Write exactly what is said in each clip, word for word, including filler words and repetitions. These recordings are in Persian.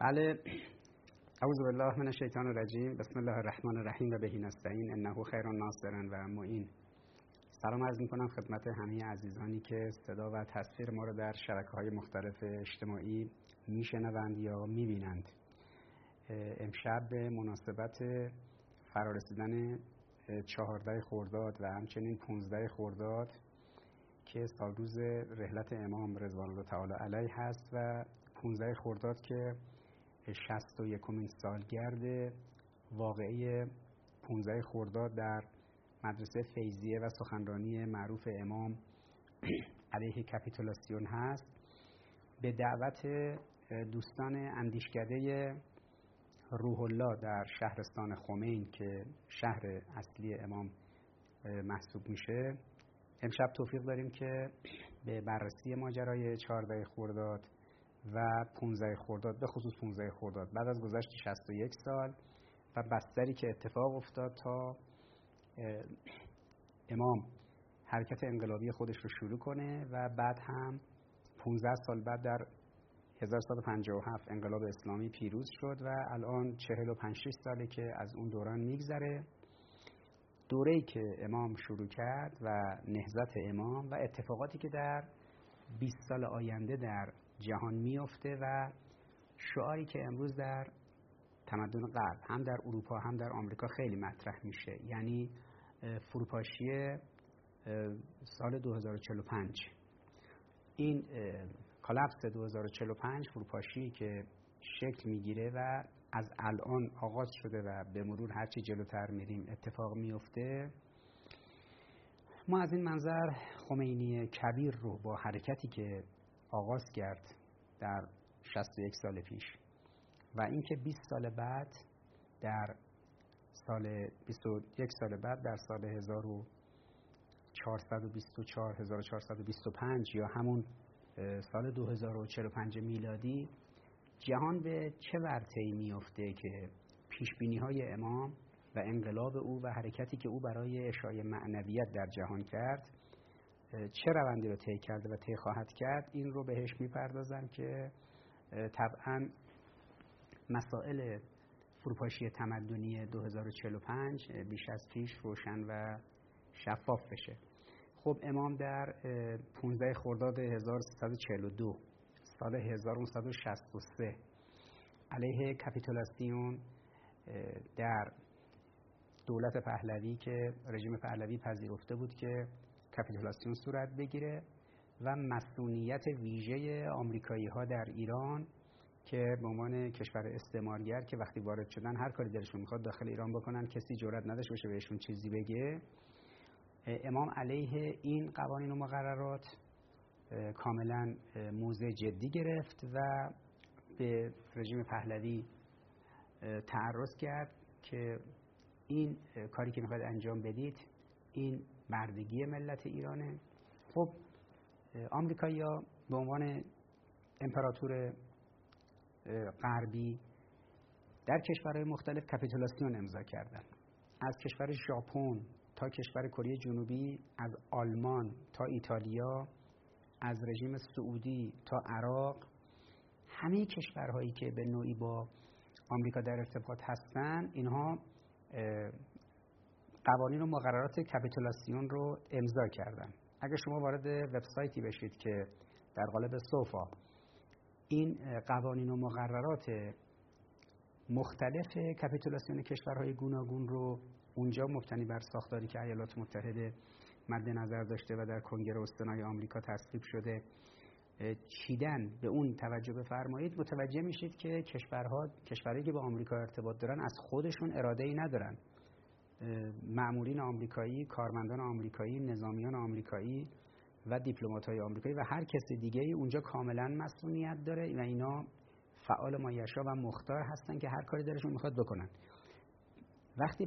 بله. اعوذ بالله من الشیطان الرجیم. بسم الله الرحمن الرحیم و بهی نستعین انه خیر الناصر و معین. سلام عرض می‌کنم خدمت همه عزیزانی که صدا و تصویر ما رو در شبکه‌های مختلف اجتماعی میشنوند یا میبینند. امشب به مناسبت فرارسیدن چهارده خرداد و همچنین پانزده خرداد که سالروز رحلت امام رضوان الله تعالی علیه هست و پانزده خرداد که شصت و یکمین سالگرد واقعه پانزده خرداد در مدرسه فیضیه و سخنرانی معروف امام علیه کپیتولاسیون هست، به دعوت دوستان اندیشکده روح الله در شهرستان خمین که شهر اصلی امام محسوب میشه، امشب توفیق داریم که به بررسی ماجرای چهارده خرداد و پانزده خرداد، به خصوص پانزده خرداد بعد از گذشت شصت و یک سال و بستری که اتفاق افتاد تا امام حرکت انقلابی خودش رو شروع کنه و بعد هم پانزده سال بعد در هزار و سیصد و پنجاه و هفت انقلاب اسلامی پیروز شد و الان چهل و پنج شش ساله که از اون دوران میگذره. دوره‌ای که امام شروع کرد و نهضت امام و اتفاقاتی که در بیست سال آینده در جهان میفته و شعاری که امروز در تمدن غرب هم در اروپا هم در آمریکا خیلی مطرح میشه، یعنی فروپاشی سال دو هزار و چهل و پنج. این کلاپس دو هزار و چهل و پنج، فروپاشی که شکل میگیره و از الان آغاز شده و به مرور هرچی جلوتر میریم اتفاق میفته. ما از این منظر خمینی کبیر رو با حرکتی که آغاز کرد در شصت و یک سال پیش و اینکه بیست سال بعد در سال بیست و یک سال بعد در سال هزار و چهارصد و بیست و چهار هزار و چهارصد و بیست و پنج یا همون سال دو هزار و چهل و پنج میلادی جهان به چه ورطه‌ای میفته که پیشبینی‌های امام و انقلاب او و حرکتی که او برای اشاعه معنویت در جهان کرد چه روندی رو طی کرده و طی خواهد کرد، این رو بهش میپردازم که طبعا مسائل فروپاشی تمدنی دو هزار و چهل و پنج بیش از پیش روشن و شفاف بشه. خب امام در پانزده خرداد هزار و سیصد و چهل و دو سال هزار و نهصد و شصت و سه علیه کپیتولاسیون در دولت پهلوی که رژیم پهلوی پذیرفته بود که کپیتولاسیون صورت بگیره و مسئولیت ویژه آمریکایی ها در ایران که به عنوان کشور استعمارگر که وقتی وارد شدن هر کاری دلشون میخواد داخل ایران بکنن، کسی جرئت نداشت باشه بهشون چیزی بگه، امام علیه این قوانین و مقررات کاملا موضع جدی گرفت و به رژیم پهلوی تعرض کرد که این کاری که میخواید انجام بدید این مردگی ملت ایرانه. خب آمریکایی‌ها به عنوان امپراتور غربی در کشورهای مختلف کپیتولاسیون امضا کردن، از کشور ژاپن تا کشور کره جنوبی، از آلمان تا ایتالیا، از رژیم سعودی تا عراق، همه کشورهایی که به نوعی با آمریکا در ارتباط هستن اینها قوانین و مقررات کپیتولاسیون رو امضا کردن. اگر شما وارد وبسایتی بشید که در قالب سوفا این قوانین و مقررات مختلف کپیتولاسیون کشورهای گوناگون رو اونجا مبتنی بر ساختاری که ایالات متحده مد نظر داشته و در کنگره استان‌های آمریکا تصویب شده چیدن به اون توجه بفرمایید، متوجه میشید که کشورها کشورهایی که با آمریکا ارتباط دارن از خودشون اراده‌ای ندارن. مأمورین آمریکایی، کارمندان آمریکایی، نظامیان آمریکایی و دیپلمات‌های آمریکایی و هر کسی دیگه‌ای اونجا کاملا مسئولیت داره و اینا فعال مایشا و مختار هستن که هر کاری دلشون میخواد بکنن. وقتی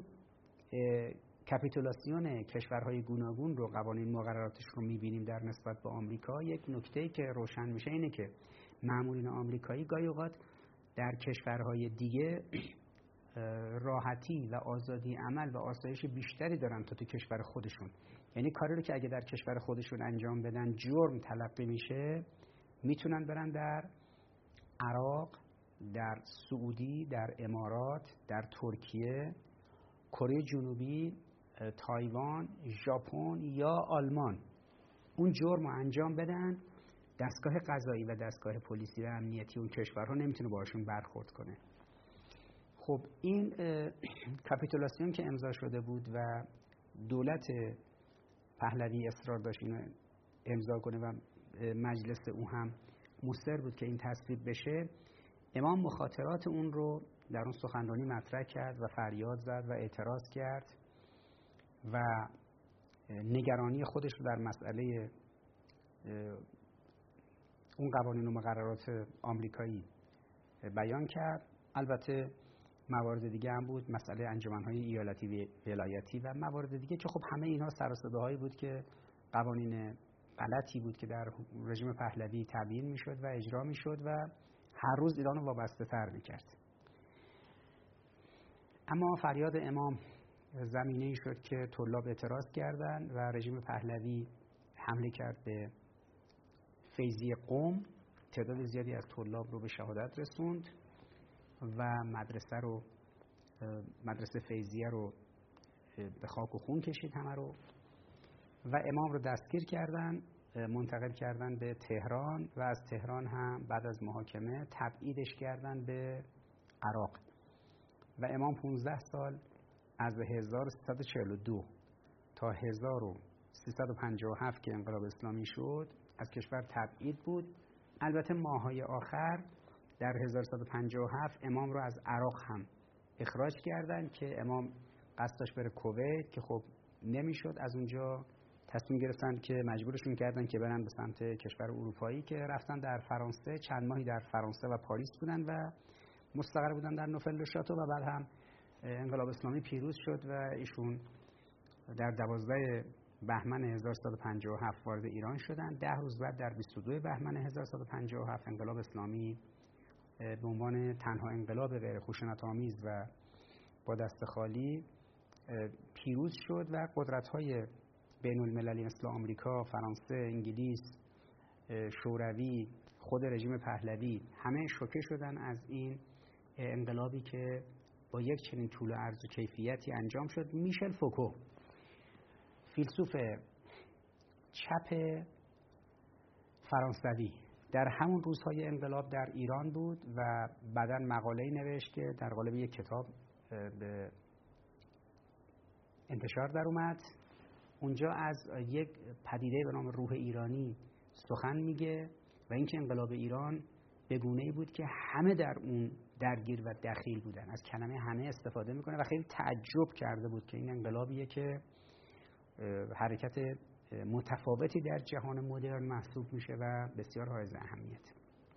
کپیتولاسیون کشورهای گوناگون رو قوانین مقرراتش رو میبینیم در نسبت به آمریکا، یک نکته‌ای که روشن میشه اینه که مأمورین آمریکایی گاهی اوقات در کشورهای دیگه راحتی و آزادی عمل و آسایش بیشتری دارن تا تو کشور خودشون. یعنی کاری رو که اگه در کشور خودشون انجام بدن جرم تلقی میشه، میتونن برن در عراق در سعودی، در امارات، در ترکیه، کره جنوبی، تایوان، ژاپن یا آلمان اون جرم رو انجام بدن، دستگاه قضایی و دستگاه پلیسی و امنیتی اون کشورها نمیتونه باشون برخورد کنه. خب این کاپیتولاسیون که امضا شده بود و دولت پهلوی اصرار داشت اینو امضا کنه و مجلس او هم مصر بود که این تصویب بشه، امام مخاطرات اون رو در اون سخنرانی مطرح کرد و فریاد زد و اعتراض کرد و نگرانی خودش رو در مسئله اون قوانین و مقررات آمریکایی بیان کرد. البته موارد دیگه هم بود، مسئله انجمن‌های ایالتی و ولایتی و موارد دیگه که خب همه اینها سر و صداهایی بود که قوانین غلطی بود که در رژیم پهلوی تبیین میشد و اجرا میشد و هر روز ایران رو وابسته تر میکرد. اما فریاد امام زمینه‌ای شد که طلاب اعتراض کردند و رژیم پهلوی حمله کرد به فیضیه قم، تعداد زیادی از طلاب رو به شهادت رسوند و مدرسه رو مدرسه فیضیه رو به خاک و خون کشید همه رو و امام رو دستگیر کردن، منتقل کردن به تهران و از تهران هم بعد از محاکمه تبعیدش کردن به عراق و امام پانزده سال از هزار و سیصد و چهل و دو تا هزار و سیصد و پنجاه و هفت که انقلاب اسلامی شد از کشور تبعید بود. البته ماه‌های آخر در هزار و سیصد و پنجاه و هفت امام رو از عراق هم اخراج کردند که امام قصد داشت بره کویت که خب نمیشد. از اونجا تصمیم گرفتن که مجبورشون کردن که برن به سمت کشور اروپایی که رفتن در فرانسه، چند ماهی در فرانسه و پاریس بودن و مستقر بودن در نوفل و شاتو و بعد هم انقلاب اسلامی پیروز شد و ایشون در دوازده بهمن هزار و سیصد و پنجاه و هفت وارد ایران شدن. ده روز بعد در بیست و دو بهمن هزار و سیصد و پنجاه و هفت انقلاب اسلامی به عنوان تنها انقلاب غیر خشونت‌آمیز و با دست خالی پیروز شد و قدرت‌های بین المللی مثل آمریکا، فرانسه، انگلیس، شوروی، خود رژیم پهلوی همه شوکه شدن از این انقلابی که با یک چنین طول و عرض و کیفیتی انجام شد. میشل فوکو، فیلسوف چپ فرانسوی، در همون روزهای انقلاب در ایران بود و بعداً مقاله‌ای نوشت که در قالب یک کتاب به انتشار در اومد. اونجا از یک پدیده به نام روح ایرانی سخن میگه و اینکه انقلاب ایران به گونه‌ای بود که همه در اون درگیر و دخیل بودن. از کلمه همه استفاده میکنه و خیلی تعجب کرده بود که این انقلابیه که حرکت متفاوتی در جهان مدرن محسوب میشه و بسیار حائز اهمیت.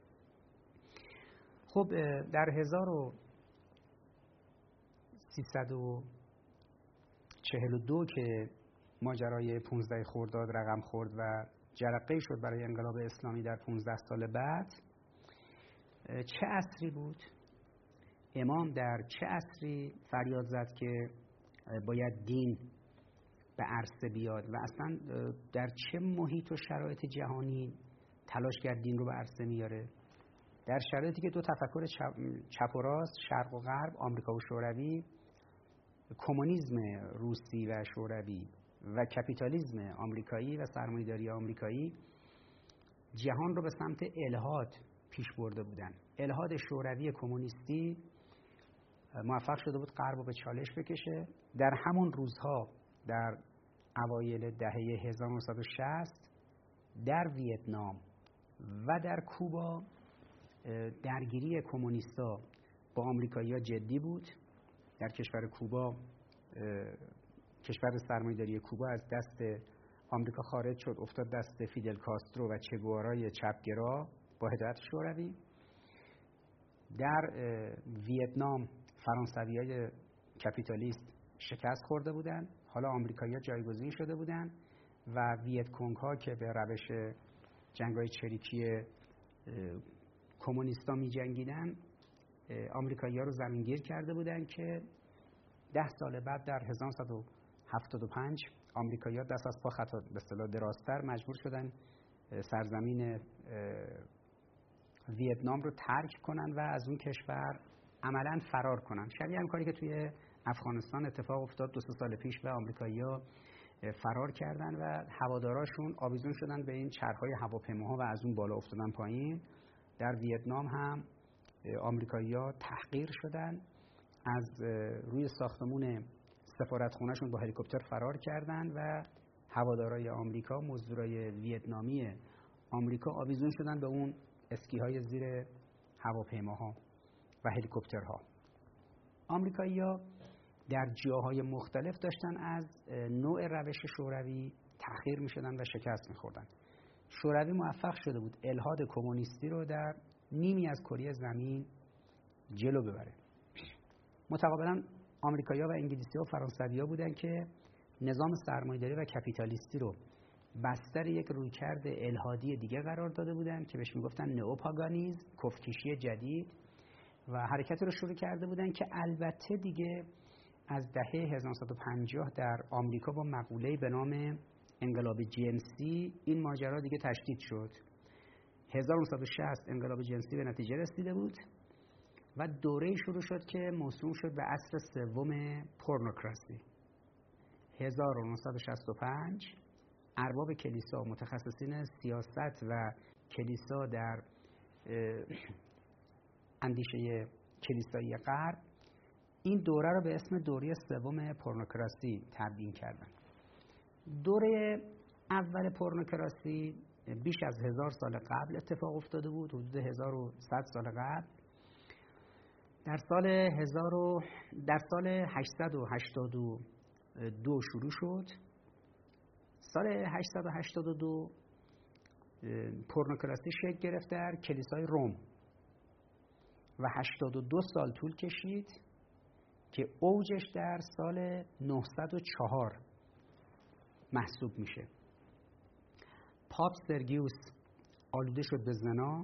خب در هزار و سیصد و چهل و دو که ماجرای پانزده خرداد رقم خورد و جرقه شد برای انقلاب اسلامی در پانزده سال بعد، چه عصری بود؟ امام در چه عصری فریاد زد که باید دین به عرصه بیاد و اصلا در چه محیط و شرایط جهانی تلاش کرد دین رو به عرصه میاره؟ در شرایطی که دو تفکر چپ و راست، شرق و غرب، آمریکا و شوروی، کمونیسم روسی و شوروی و کپیتالیسم آمریکایی و سرمایه‌داری آمریکایی جهان رو به سمت الحاد پیش برده بودن. الحاد شوروی کمونیستی موفق شده بود غرب رو به چالش بکشه. در همون روزها در اوایل دهه هزار و نهصد و شصت در ویتنام و در کوبا درگیری کمونیستا با آمریکایی‌ها جدی بود. در کشور کوبا، کشور سرمایه‌داری کوبا از دست آمریکا خارج شد، افتاد دست فیدل کاسترو و چه گوارای چپگرا با هدایت شوروی. در ویتنام فرانسویای کپیتالیست شکست خورده بودند، حالا آمریکایی‌ها جایگزین شده بودند و ویت کنگ ها که به روش جنگ‌های چریکی کمونیستا می جنگیدن آمریکایی‌ها رو زمینگیر کرده بودند که ده سال بعد در هزار و نهصد و هفتاد و پنج آمریکایی‌ها دست از پا خطا به اصطلاح درازتر مجبور شدن سرزمین ویتنام رو ترک کنن و از اون کشور عملاً فرار کنن. شبیه هم کاری که توی افغانستان اتفاق افتاد دو سه سال پیش و آمریکایی‌ها فرار کردن و هواداراشون آویزون شدن به این چرخ‌های هواپیماها و از اون بالا افتادن پایین. در ویتنام هم آمریکایی‌ها تحقیر شدن، از روی ساختمون سفارتخونه‌شون با هلیکوپتر فرار کردن و هوادارای آمریکا، مزدورای ویتنامی آمریکا آویزون شدن به اون اسکی‌های زیر هواپیماها و هلیکوپترها. آمریکایی‌ها در جاهای مختلف داشتن از نوع روش شوروی تحقیر می‌شدن و شکست می‌خوردن. شوروی موفق شده بود الحاد کمونیستی رو در نیمی از کره زمین جلو ببره. متقابلا آمریکایی‌ها و انگلیسی‌ها و فرانسوی‌ها بودن که نظام سرمایه‌داری و کپیتالیستی رو بستر یک رویکرد الحادی دیگه قرار داده بودن که بهش میگفتن نئوپاگانیسم، کفرکشی جدید، و حرکتی رو شروع کرده بودن که البته دیگه از دهه هزار و نهصد و پنجاه در آمریکا با مقوله‌ای به نام انقلاب جنسی این ماجرا دیگه تشدید شد. هزار و نهصد و شصت انقلاب جنسی به نتیجه رسیده بود و دوره شروع شد که موسوم شد به عصر سوم پورنوکراسی. هزار و نهصد و شصت و پنج ارباب کلیسا، متخصصین سیاست و کلیسا در اندیشه کلیسایی غرب این دوره رو به اسم دوره سوم پورنوکراسی تبیین کردن. دوره اول پورنوکراسی بیش از هزار سال قبل اتفاق افتاده بود، حدود هزار و صد سال قبل. در سال هزار و در سال هشتصد و هشتاد و دو شروع شد. سال هشتصد و هشتاد و دو پورنوکراسی شکل گرفت در کلیسای روم و هشتاد و دو سال طول کشید که اوجش در سال نهصد و چهار محسوب میشه. پاپ سرگیوس آلوده شد به زنا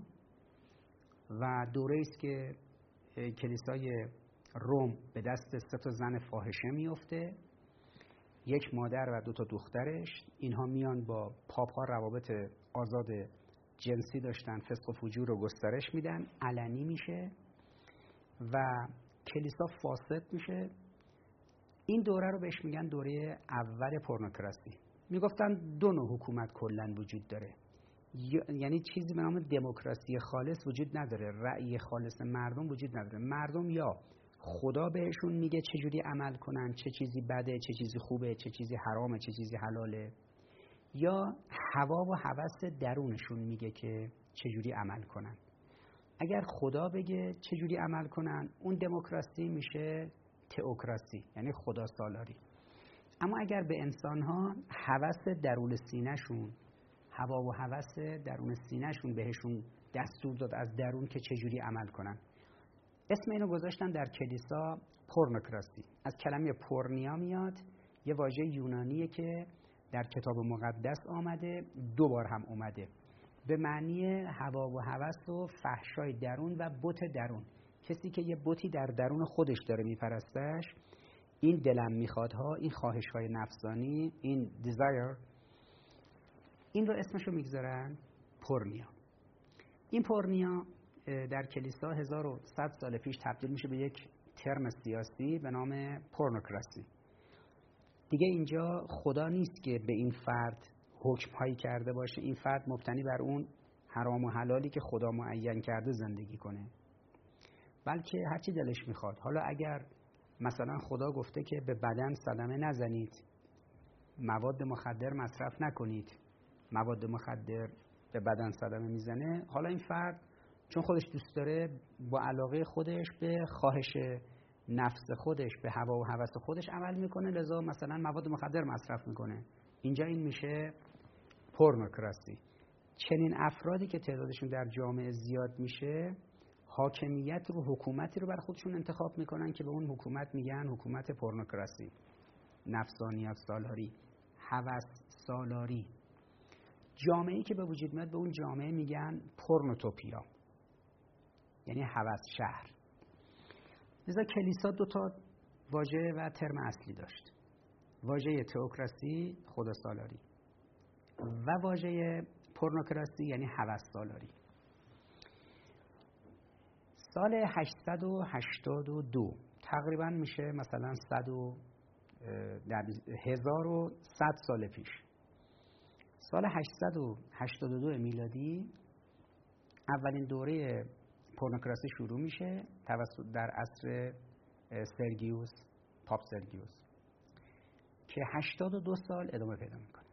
و دوره است که کلیسای روم به دست سه تا زن فاحشه میفته، یک مادر و دو تا دخترش. اینها میان با پاپ ها روابط آزاد جنسی داشتن، فسق و فجور رو گسترش میدن، علنی میشه و کلیسا فاسد میشه. این دوره رو بهش میگن دوره اول پورنوکراسی. میگفتن دو نوع حکومت کلا وجود داره، یعنی چیزی به نام دموکراسی خالص وجود نداره، رأی خالص مردم وجود نداره. مردم یا خدا بهشون میگه چجوری عمل کنن، چه چیزی بده، چه چیزی خوبه، چه چیزی حرامه، چه چیزی حلاله، یا هوا و هوس درونشون میگه که چجوری عمل کنن. اگر خدا بگه چجوری عمل کنن، اون دموکراسی میشه تئوکراسی، یعنی خدا سالاری. اما اگر به انسانها هوس درون سینه‌شون، هوا و هوس درون سینه‌شون بهشون دستور داد از درون که چجوری عمل کنن، اسم اینو گذاشتن در کلیسا پورنوکراسی. از کلمه پورنیا میاد، یه واژه یونانیه که در کتاب مقدس آمده، دو بار هم اومده، به معنی هوا و هوس و فحشای درون و بت درون. کسی که یه بتی در درون خودش داره میپرستش، این دلم میخوادها، این خواهش‌های نفسانی، این desire، این رو اسمشو میگذارن پورنیا. این پورنیا در کلیسا هزار و صد سال پیش تبدیل میشه به یک ترم سیاسی به نام پورنوکراسی. دیگه اینجا خدا نیست که به این فرد حکم‌هایی کرده باشه، این فرد مبتنی بر اون حرام و حلالی که خدا معین کرده زندگی کنه، بلکه هرچی دلش میخواد. حالا اگر مثلا خدا گفته که به بدن صدمه نزنید، مواد مخدر مصرف نکنید، مواد مخدر به بدن صدمه میزنه، حالا این فرد چون خودش دوست داره با علاقه خودش به خواهش نفس خودش، به هوا و هوس خودش عمل میکنه، لذا مثلا مواد مخدر مصرف میکنه. اینجا این میشه پورنوکراسی. چنین افرادی که تعدادشون در جامعه زیاد میشه، حاکمیت رو، حکومتی رو بر خودشون انتخاب میکنن که به اون حکومت میگن حکومت پورنوکراسی، نفسانیت سالاری، هوس سالاری. جامعه‌ای که به وجود میاد به اون جامعه میگن پورنوتوپیا، یعنی هوس شهر. لذا کلیسا دو تا واژه و ترم اصلی داشت، واژه تئوکراسی، خدا سالاری، و واژه پورنوکراسی یعنی هوس سالاری. سال هشتصد و هشتاد و دو تقریبا میشه مثلا صد و هزار و صد سال پیش. سال هشتصد و هشتاد و دو میلادی اولین دوره پورنوکراسی شروع میشه توسط در عصر سرگیوس پاپ سرگیوس که هشتاد و دو سال ادامه پیدا میکنه.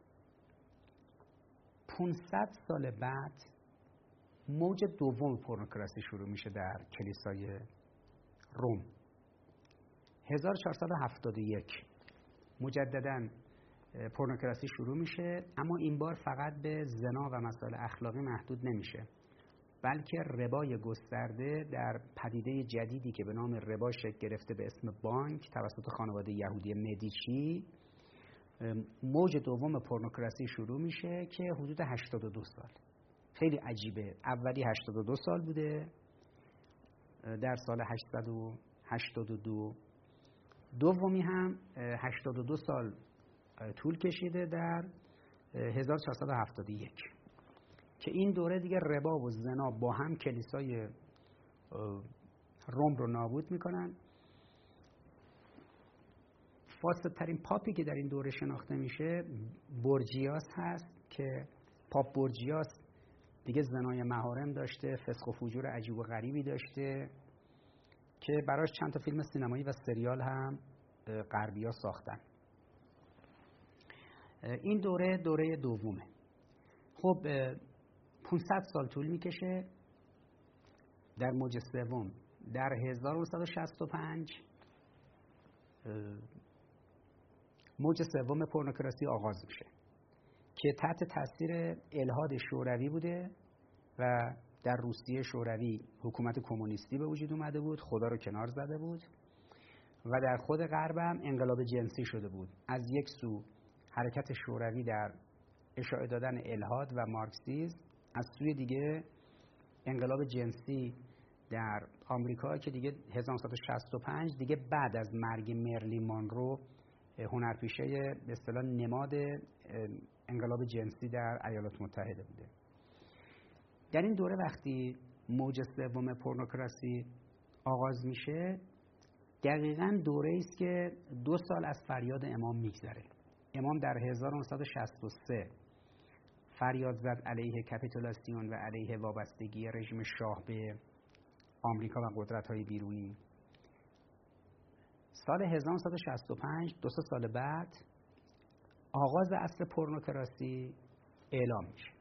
پانصد سال بعد موج دوم پورنوکراسی شروع میشه در کلیسای روم. هزار و چهارصد و هفتاد و یک مجدداً پورنوکراسی شروع میشه، اما این بار فقط به زنا و مسائل اخلاقی محدود نمیشه، بلکه ربای گسترده در پدیده جدیدی که به نام ربا شکل گرفته به اسم بانک توسط خانواده یهودی مدیچی. موج دوم پورنوکراسی شروع میشه که حدود هشتاد و دو سال. خیلی عجیبه، اولی هشتاد و دو سال بوده در سال هشتصد و هشتاد و دو، دومی هم هشتاد و دو سال طول کشیده در هزار و چهارصد و هفتاد و یک که این دوره دیگه ربا و زنا با هم کلیسای روم رو نابود میکنن. فاسدترین پاپی که در این دوره شناخته میشه بورجیاس هست که پاپ بورجیاس دیگه زنای محارم داشته، فسق و فجور عجیب و غریبی داشته که براش چند تا فیلم سینمایی و سریال هم غربی‌ها ساختن. این دوره دوره دومه. خب پانصد سال طول میکشه. در موج سوم در هزار و نهصد و شصت و پنج موج سوم پورنوکراسی آغاز میشه که تحت تاثیر الحاد شوروی بوده و در روسیه شوروی حکومت کمونیستی به وجود اومده بود، خدا رو کنار زده بود و در خود غرب هم انقلاب جنسی شده بود. از یک سو حرکت شوروی در اشاعه دادن الحاد و مارکسیسم، از سوی دیگه انقلاب جنسی در آمریکا که دیگه هزار و نهصد و شصت و پنج دیگه بعد از مرگ مرلین مونرو هنرپیشه به اصطلاح نماد انقلاب جنسی در ایالات متحده بوده. در این دوره وقتی موج سوم پورنوکراسی آغاز میشه، دقیقاً دوره است که دو سال از فریاد امام میگذره. امام در هزار و نهصد و شصت و سه فریاد زد علیه کپیتولاسیون و علیه وابستگی رژیم شاه به آمریکا و قدرت‌های بیرونی. سال هزار و نهصد و شصت و پنج، دو سه سال بعد، آغاز عصر پورنوکراسی اعلام میشه.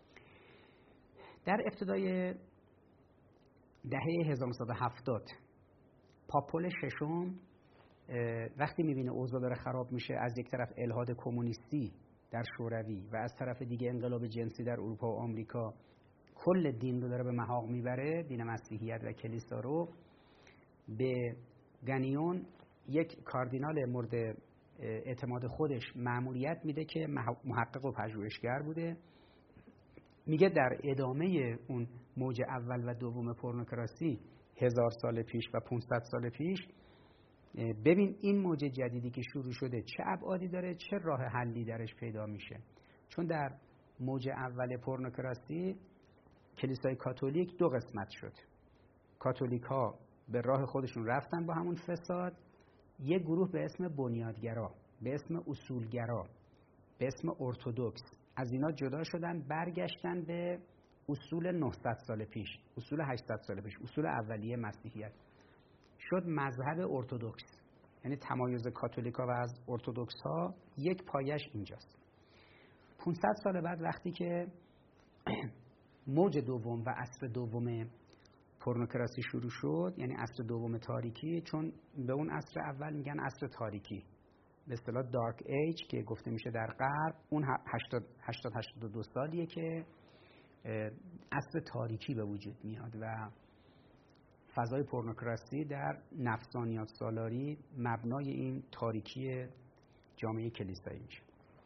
در ابتدای دهه هزار و نهصد و هفتاد پاپ پل ششم وقتی میبینه اوضاع داره خراب میشه، از یک طرف الحاد کمونیستی در شوروی و از طرف دیگه انقلاب جنسی در اروپا و آمریکا کل دین رو داره به محاق میبره، دین مسیحیت و کلیسا رو، به گانیون یک کاردینال مورد اعتماد خودش مأموریت میده که محقق و پژوهشگر بوده. میگه در ادامه اون موج اول و دوم پورنوکراسی هزار سال پیش و پانصد سال پیش، ببین این موج جدیدی که شروع شده چه ابعادی داره، چه راه حلی درش پیدا میشه. چون در موج اول پورنوکراسی کلیسای کاتولیک دو قسمت شد. کاتولیک ها به راه خودشون رفتن با همون فساد، یک گروه به اسم بنیادگرا، به اسم اصولگرا، به اسم ارتدوکس از اینا جدا شدن، برگشتن به اصول نهصد سال پیش، اصول هشتصد سال پیش، اصول اولیه مسیحیت. شد مذهب ارتدوکس، یعنی تمایز کاتولیکا و از ارتدوکس ها یک پایش اینجاست. پانصد سال بعد وقتی که موج دوم و عصر دوم پورنوکراسی شروع شد، یعنی عصر دوم تاریکی، چون به اون عصر اول میگن عصر تاریکی، به اصطلاح دارک ایج که گفته میشه در غرب، اون هشتاد هشتاد و دو سالیه که عصر تاریکی به وجود میاد و فضای پورنوکراسی در نفسانیات سالاری مبنای این تاریکی جامعه کلیسایی میشه.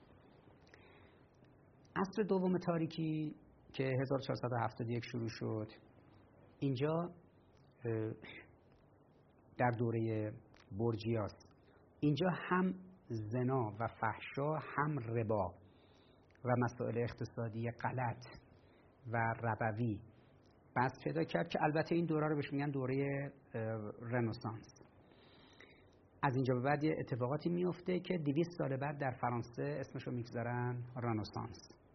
عصر دوم تاریکی که هزار و چهارصد و هفتاد و یک شروع شد، اینجا در دوره بورجیاس، اینجا هم زنا و فحشا، هم ربا و مسائل اقتصادی غلط و ربوی بست پیدا کرد که البته این دوره رو بهش میگن دوره رنسانس. از اینجا به بعد یه اتفاقاتی میفته که دویست سال بعد در فرانسه اسمش رو میگذارن رنسانس.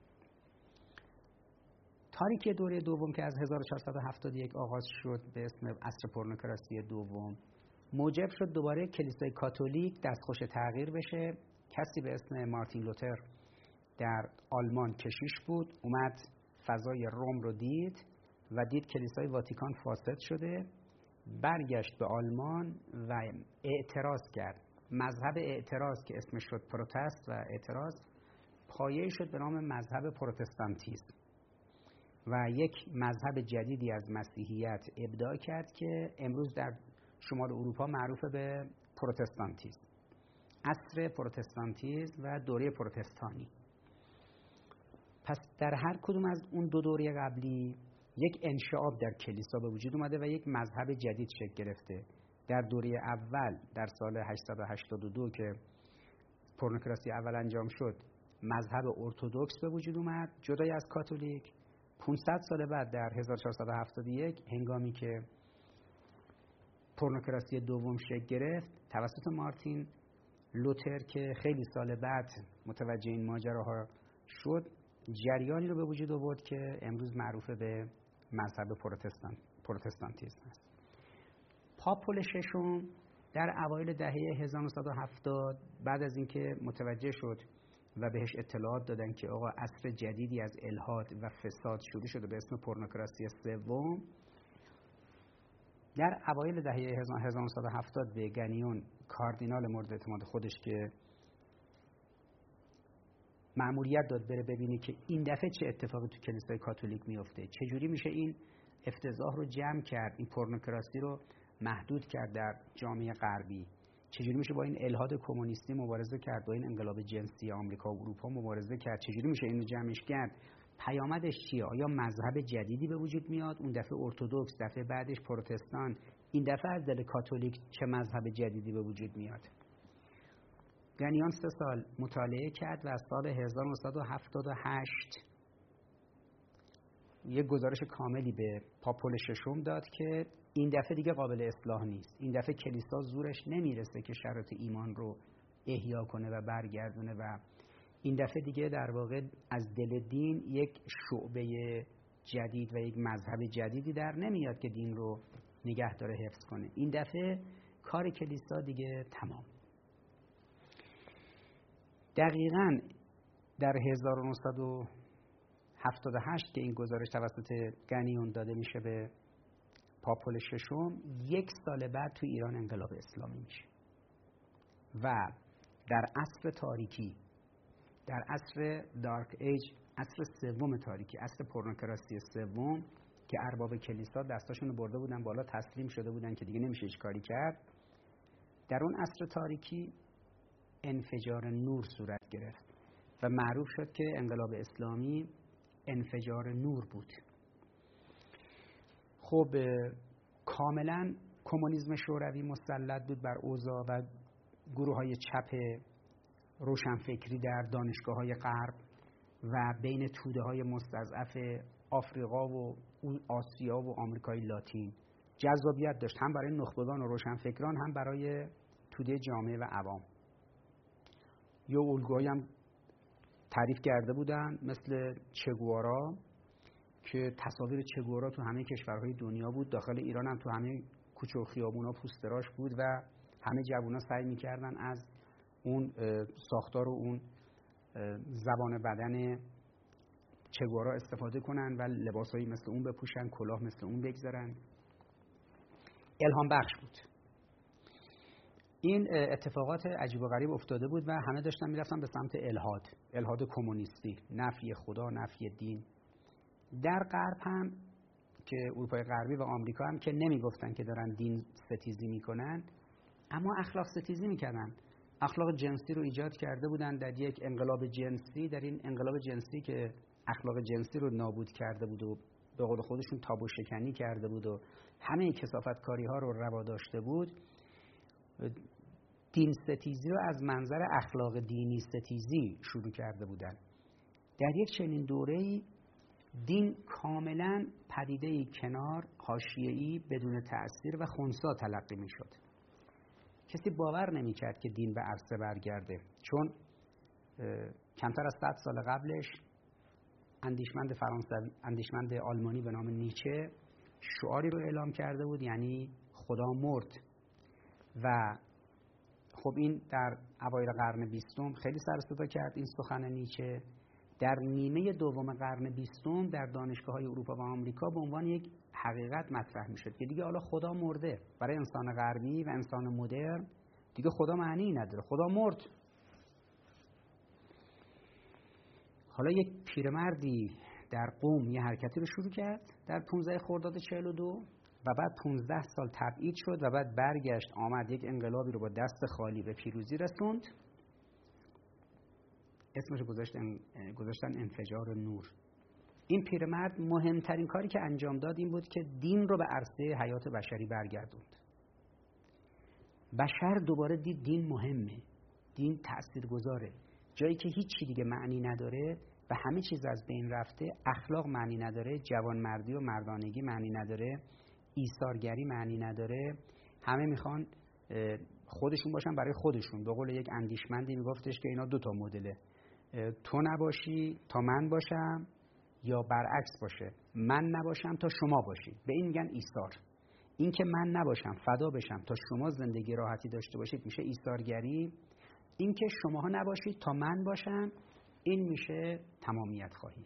تاریکی دوره دوم که از هزار و چهارصد و هفتاد و یک آغاز شد به اسم عصر پرنکراسی دوم، موجب شد دوباره کلیسای کاتولیک دستخوش تغییر بشه. کسی به اسم مارتین لوتر در آلمان کشیش بود، اومد فضای روم رو دید و دید کلیسای واتیکان فاسد شده، برگشت به آلمان و اعتراض کرد. مذهب اعتراض که اسمش شد پروتست و اعتراض، پایه‌ای شد به نام مذهب پروتستانتیسم و یک مذهب جدیدی از مسیحیت ابداع کرد که امروز در شمال اروپا معروف به پروتستانتیسم، عصر پروتستانتیسم و دوره پروتستانی. پس در هر کدوم از اون دو دوره قبلی یک انشعاب در کلیسا به وجود اومده و یک مذهب جدید شکل گرفته. در دوره اول در سال هشتصد و هشتاد و دو که پرنکراسی اول انجام شد، مذهب ارتدوکس به وجود اومد جدای از کاتولیک. پانصد سال بعد در هزار و چهارصد و هفتاد و یک هنگامی که پرنکراسی دوم شکل گرفت توسط مارتین لوتر که خیلی سال بعد متوجه این ماجراها شد، جریانی رو به وجود آورد که امروز معروف به مذهب پروتستان پروتستانتیسم است. پاپ پل ششم در اوایل دهه هزار و نهصد و هفتاد بعد از اینکه متوجه شد و بهش اطلاعات دادن که آقا عصر جدیدی از الحاد و فساد شروع شده به اسم پرنکراسی سوم، در اوایل دهه هزار و نهصد و هفتاد به گانیون کاردینال مورد اعتماد خودش که مأموریت داد بره ببینه که این دفعه چه اتفاقی تو کلیسای کاتولیک میفته، چجوری میشه این افتضاح رو جمع کرد، این پرنکراسی رو محدود کرد در جامعه غربی، چجوری میشه با این الحاد کمونیستی مبارزه کرد، با این انقلاب جنسی آمریکا و اروپا مبارزه کرد، چجوری میشه اینو جمعش کرد، پیامدش چیه؟ آیا مذهب جدیدی به وجود میاد؟ اون دفعه ارتدوکس، دفعه بعدش پروتستان، این دفعه از دل کاتولیک چه مذهب جدیدی به وجود میاد؟ گانیون سه سال مطالعه کرد و از سال هزار و نهصد و هفتاد و هشت یک گزارش کاملی به پاپ پل ششم داد که این دفعه دیگه قابل اصلاح نیست. این دفعه کلیسا زورش نمیرسه که شرایط ایمان رو احیا کنه و برگردونه و این دفعه دیگه در واقع از دل دین یک شعبه جدید و یک مذهب جدیدی در نمیاد که دین رو نگه داره حفظ کنه. این دفعه کار کلیسا دیگه تمام. دقیقاً در هزار و نهصد و هفتاد و هشت که این گزارش توسط گانیون داده میشه به پاپ پل ششم، یک سال بعد تو ایران انقلاب اسلامی میشه و در عصر تاریکی، در عصر دارک ایج، عصر سوم تاریکی، عصر پرنکراسی سوم که ارباب کلیسا دستاشون رو برده بودن بالا، تسلیم شده بودن که دیگه نمیشه هیچ کاری کرد، در اون عصر تاریکی انفجار نور صورت گرفت و معروف شد که انقلاب اسلامی انفجار نور بود. خب کاملا کمونیسم شوروی مسلط بود بر اوضاع و گروه های چپ روشنفکری در دانشگاه های غرب و بین توده های مستضعف آفریقا و آسیا و آمریکای لاتین جذابیت داشت، هم برای نخبگان و روشنفکران هم برای توده جامعه و عوام. یا الگوهایی هم تعریف کرده بودن مثل چگوارا که تصاویر چگوارا تو همه کشورهای دنیا بود، داخل ایران هم تو همه کوچه و خیابونا پوستراش بود و همه جوونا سعی میکردن از اون ساختار و اون زبان بدن چگوارا استفاده کنن و لباسایی مثل اون بپوشن، کلاه مثل اون بگذارن. الهام بخش بود. این اتفاقات عجیب و غریب افتاده بود و همه داشتن میرفتن به سمت الحاد، الحاد کمونیستی، نفی خدا، نفی دین. در غرب هم که اروپای غربی و آمریکا هم که نمیگفتن که دارن دین ستیزی میکنن، اما اخلاق ستیزی میکردن. اخلاق جنسی رو ایجاد کرده بودن در یک انقلاب جنسی، در این انقلاب جنسی که اخلاق جنسی رو نابود کرده بود و به قول خودشون تابو شکنی کرده بود و همه کثافتکاری ها رو روا داشته بود، دین ستیزی رو از منظر اخلاق دینی ستیزی شروع کرده بودن. در یک چنین دوره‌ای دین کاملا پدیده‌ای کنار، حاشیه‌ای، بدون تأثیر و خنثی تلقی می‌شد. کسی باور نمی‌کرد که دین به عرصه برگرده، چون کمتر از صد سال قبلش اندیشمند فرانسوی، اندیشمند آلمانی به نام نیچه شعاری رو اعلام کرده بود، یعنی خدا مرد. و خب این در اوایل قرن بیستم خیلی سر و صدا کرد این سخن نیچه. در نیمه دوم قرن بیستم در دانشگاه‌های اروپا و آمریکا به عنوان یک حقیقت مطرح می‌شد که دیگه حالا خدا مرده. برای انسان غربی و انسان مدرن دیگه خدا معنی نداره، خدا مرد. حالا یک پیرمردی در قم یه حرکتی رو شروع کرد در پانزده خرداد چهل و دو و بعد پانزده سال تبعید شد و بعد برگشت آمد یک انقلابی رو با دست خالی به پیروزی رسوند. اسمش گذاشتن گذاشتن انفجار نور. این پیرمرد مهمترین کاری که انجام داد این بود که دین رو به عرصه حیات بشری برگردوند. بشر دوباره دید دین مهمه، دین تاثیرگذاره. جایی که هیچی دیگه معنی نداره و همه چیز از بین رفته، اخلاق معنی نداره، جوانمردی و مردانگی معنی نداره، ایثارگری معنی نداره، همه میخوان خودشون باشن برای خودشون. به قول یک اندیشمندی میگفتش که اینا دو تا مدله، تو نباشی تا من باشم یا برعکس باشه، من نباشم تا شما باشید. به این میگن ایثار. این که من نباشم فدا بشم تا شما زندگی راحتی داشته باشید میشه ایثارگری. این که شماها نباشید تا من باشم این میشه تمامیت خواهی.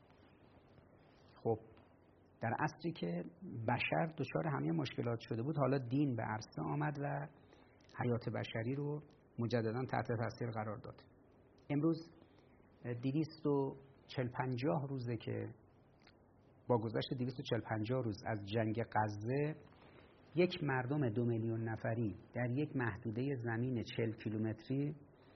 خب در عصری که بشر دچار همه مشکلات شده بود، حالا دین به عرصه آمد و حیات بشری رو مجددا تحت تاثیر قرار داد. امروز دویست و چهل پنجاه روزه که با گذشت دویست و چهل پنجاه روز از جنگ غزه یک مردم دو میلیون نفری در یک محدوده زمین چهل کیلومتری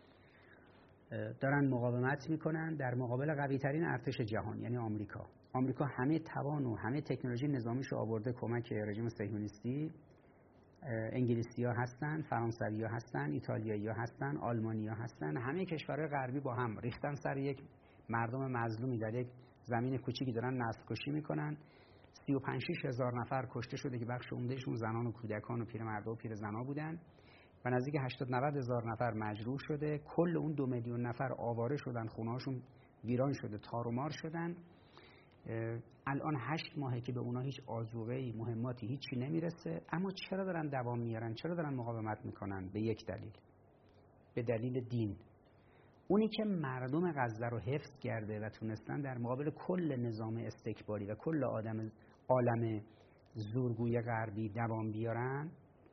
دارن مقاومت میکنن در مقابل قوی ترین ارتش جهان، یعنی آمریکا. آمریکا همه توان و همه تکنولوژی نظامیش رو آورده کمک رژیم صهیونیستی. انگلیسی ها هستن، فرانسوی ها هستن، ایتالیایی ها هستن، آلمانی ها هستن، همه کشورهای غربی با هم ریختن سر یک مردم مظلومی در یک زمین کوچیکی دارن نسل کشی میکنن. سی و پنج شش هزار نفر کشته شده که بخش عمدهشون زنان و کودکان و پیرمردا و پیرزنا بودن و نزدیک هشتاد نود هزار نفر مجروح شده. کل اون دو میلیون نفر آواره شدن، خونه‌هاشون ویران شده، تار و مار شدن. الان هشت ماهه که به اونا هیچ آذوقه‌ای، مهماتی، هیچی نمیرسه. اما چرا دارن دوام میارن؟ چرا دارن مقاومت میکنن؟ به یک دلیل، به دلیل دین. اونی که مردم غزه رو حفظ کرده و تونستن در مقابل کل نظام استکباری و کل آدم عالم زورگوی غربی دوام بیارن،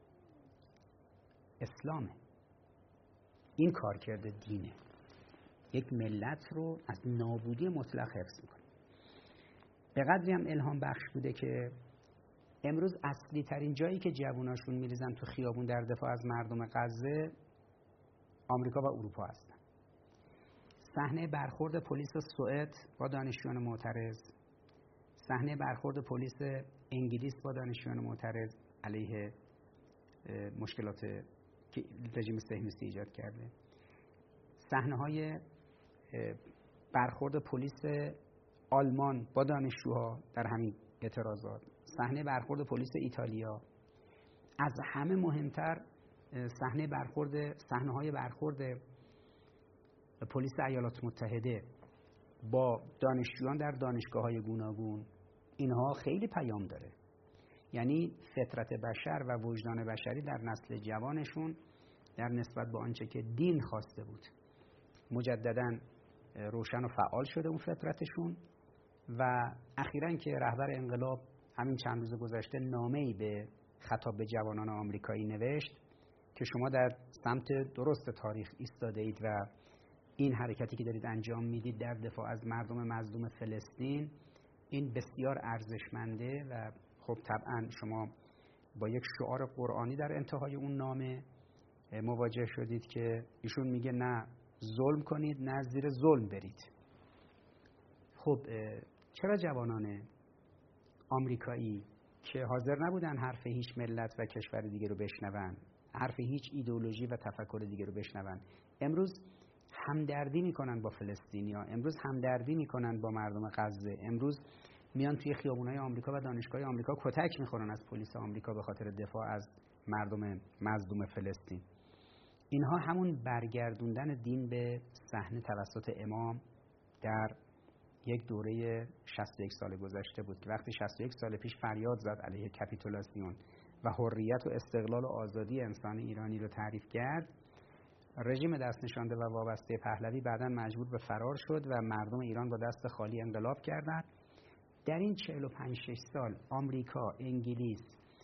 اسلامه. این کار کرده دینه. یک ملت رو از نابودی مطلق حفظ میکنه. به قدری هم الهام بخش بوده که امروز اصلی ترین جایی که جواناشون میریزن تو خیابون در دفاع از مردم غزه آمریکا و اروپا هستن. صحنه برخورد پلیس سوئد با دانشجویان معترض، صحنه برخورد پلیس انگلیس با دانشجویان معترض علیه مشکلات که رژیم صهیونیستی ایجاد کرده، صحنه‌های برخورد پلیس آلمان با دانشجوها در همین اعتراضات، صحنه برخورد پلیس ایتالیا، از همه مهمتر صحنه برخورد صحنه‌های برخورد پلیس ایالات متحده با دانشجویان در دانشگاه‌های گوناگون. اینها خیلی پیام داره. یعنی فطرت بشر و وجدان بشری در نسل جوانشون در نسبت به آنچه که دین خواسته بود مجدداً روشن و فعال شده اون فطرتشون. و اخیراً که رهبر انقلاب همین چند روز گذشته نامه‌ای به خطاب به جوانان آمریکایی نوشت که شما در سمت درست تاریخ ایستاده اید و این حرکتی که دارید انجام میدید در دفاع از مردم مظلوم فلسطین این بسیار ارزشمنده. و خب طبعا شما با یک شعار قرآنی در انتهای اون نامه مواجه شدید که ایشون میگه نه ظلم کنید نه زیر ظلم برید. خب چرا جوانان آمریکایی که حاضر نبودن حرف هیچ ملت و کشور دیگه رو بشنون، حرف هیچ ایدئولوژی و تفکر دیگه رو بشنون، امروز همدردی میکنن با فلسطینیا، امروز همدردی میکنن با مردم غزه، امروز میان توی خیابونای آمریکا و دانشگاه آمریکا کتک میخورن از پلیس آمریکا به خاطر دفاع از مردم مظلوم فلسطین. اینها همون برگردوندن دین به صحنه توسط امام در یک دوره شصت و یک سال گذشته بود که وقتی شصت و یک سال پیش فریاد زد علیه کپیتولاسیون و حریت و استقلال و آزادی انسان ایرانی رو تعریف کرد، رژیم دست نشانده و وابسته پهلوی بعداً مجبور به فرار شد و مردم ایران با دست خالی انقلاب کردند. در این چهل و پنج شش سال آمریکا، انگلیس،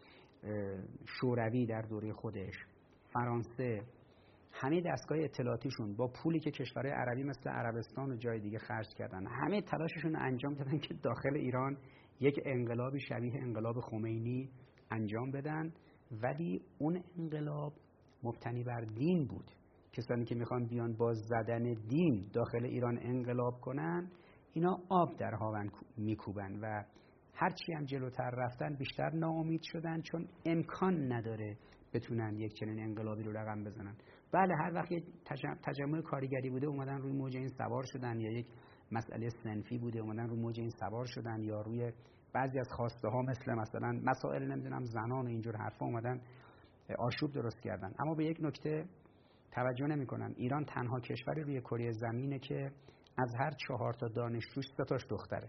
شوروی در دوره خودش، فرانسه، همه دستگاه اطلاعاتیشون با پولی که کشورهای عربی مثل عربستان و جای دیگه خرج کردن، همه تلاششون رو انجام دادن که داخل ایران یک انقلابی شبیه انقلاب خمینی انجام بدن، ولی اون انقلاب مبتنی بر دین بود. کسانی که میخوان بیان با زدن دین داخل ایران انقلاب کنن، اینا آب در هاون میکوبن و هرچی هم جلوتر رفتن بیشتر ناامید شدن، چون امکان نداره بتونن یک چنین انقلابی رو رقم بزنن. بله هر وقت یک تجمع کارگری بوده اومدن روی موج این سوار شدن، یا یک مسئله صنفی بوده اومدن روی موج این سوار شدن، یا روی بعضی از خواسته ها مثل مثلا مسائل نمیدونم زنان و اینجور حرفا اومدن آشوب درست کردن. اما به یک نکته توجه نمی‌کنن، ایران تنها کشوری روی کره زمینه که از هر چهار تا دانشجوش سه تاش دختره،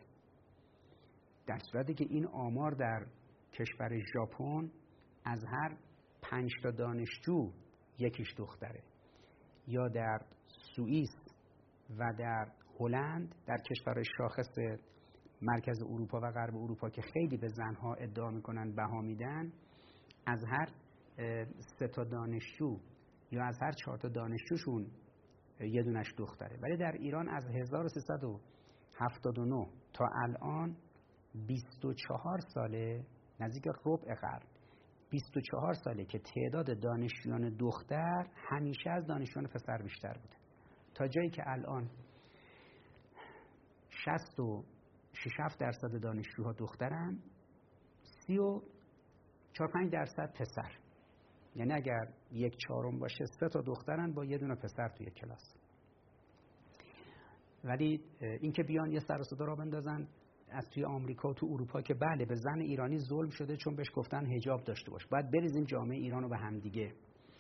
در صورتی که این آمار در کشور ژاپن از هر پنج تا دانشجو یکیش دختره، یا در سوئیس و در هلند، در کشور شاخص مرکز اروپا و غرب اروپا که خیلی به زنها ادعا میکنن بها میدن، از هر سه تا دانشجو یا از هر چهار تا دانشجوشون یه دونش دختره. ولی در ایران از هزار و سیصد و هفتاد و نه تا الان بیست و چهار ساله، نزدیک ربع قرن، بیست و چهار ساله که تعداد دانشجویان دختر همیشه از دانشجویان پسر بیشتر بوده، تا جایی که الان شصت و شش هفت درصد دانشجوها دخترن، سی و چهار پنج درصد پسر. یعنی اگر یک چهارم باشه سه تا دخترن با یه دونه پسر توی کلاس. ولی اینکه بیان یه سر و صدا را بندازن از توی آمریکا و تو اروپا که بله به زن ایرانی ظلم شده چون بهش گفتن حجاب داشته باش، باید بریزیم جامعه ایران رو به هم دیگه،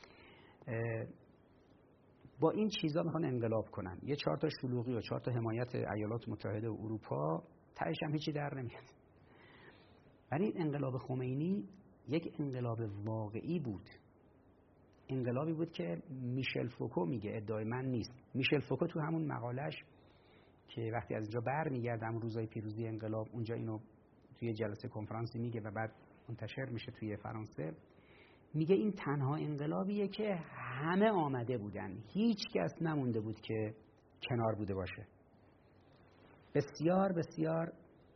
با این چیزا میخوان انقلاب کنن. یه چهار تا شلوغی و چهار تا حمایت ایالات متحده و اروپا، تهش هم هیچی در نمیاد. ولی انقلاب خمینی یک انقلاب واقعی بود، انقلابی بود که میشل فوکو میگه، ادعای من نیست. میشل فوکو تو همون مقالش که وقتی از اینجا برمیگردم روزای پیروزی انقلاب، اونجا اینو توی جلسه کنفرانسی میگه و بعد منتشر میشه توی فرانسه، میگه این تنها انقلابیه که همه آمده بودن، هیچ کس نمونده بود که کنار بوده باشه. بسیار بسیار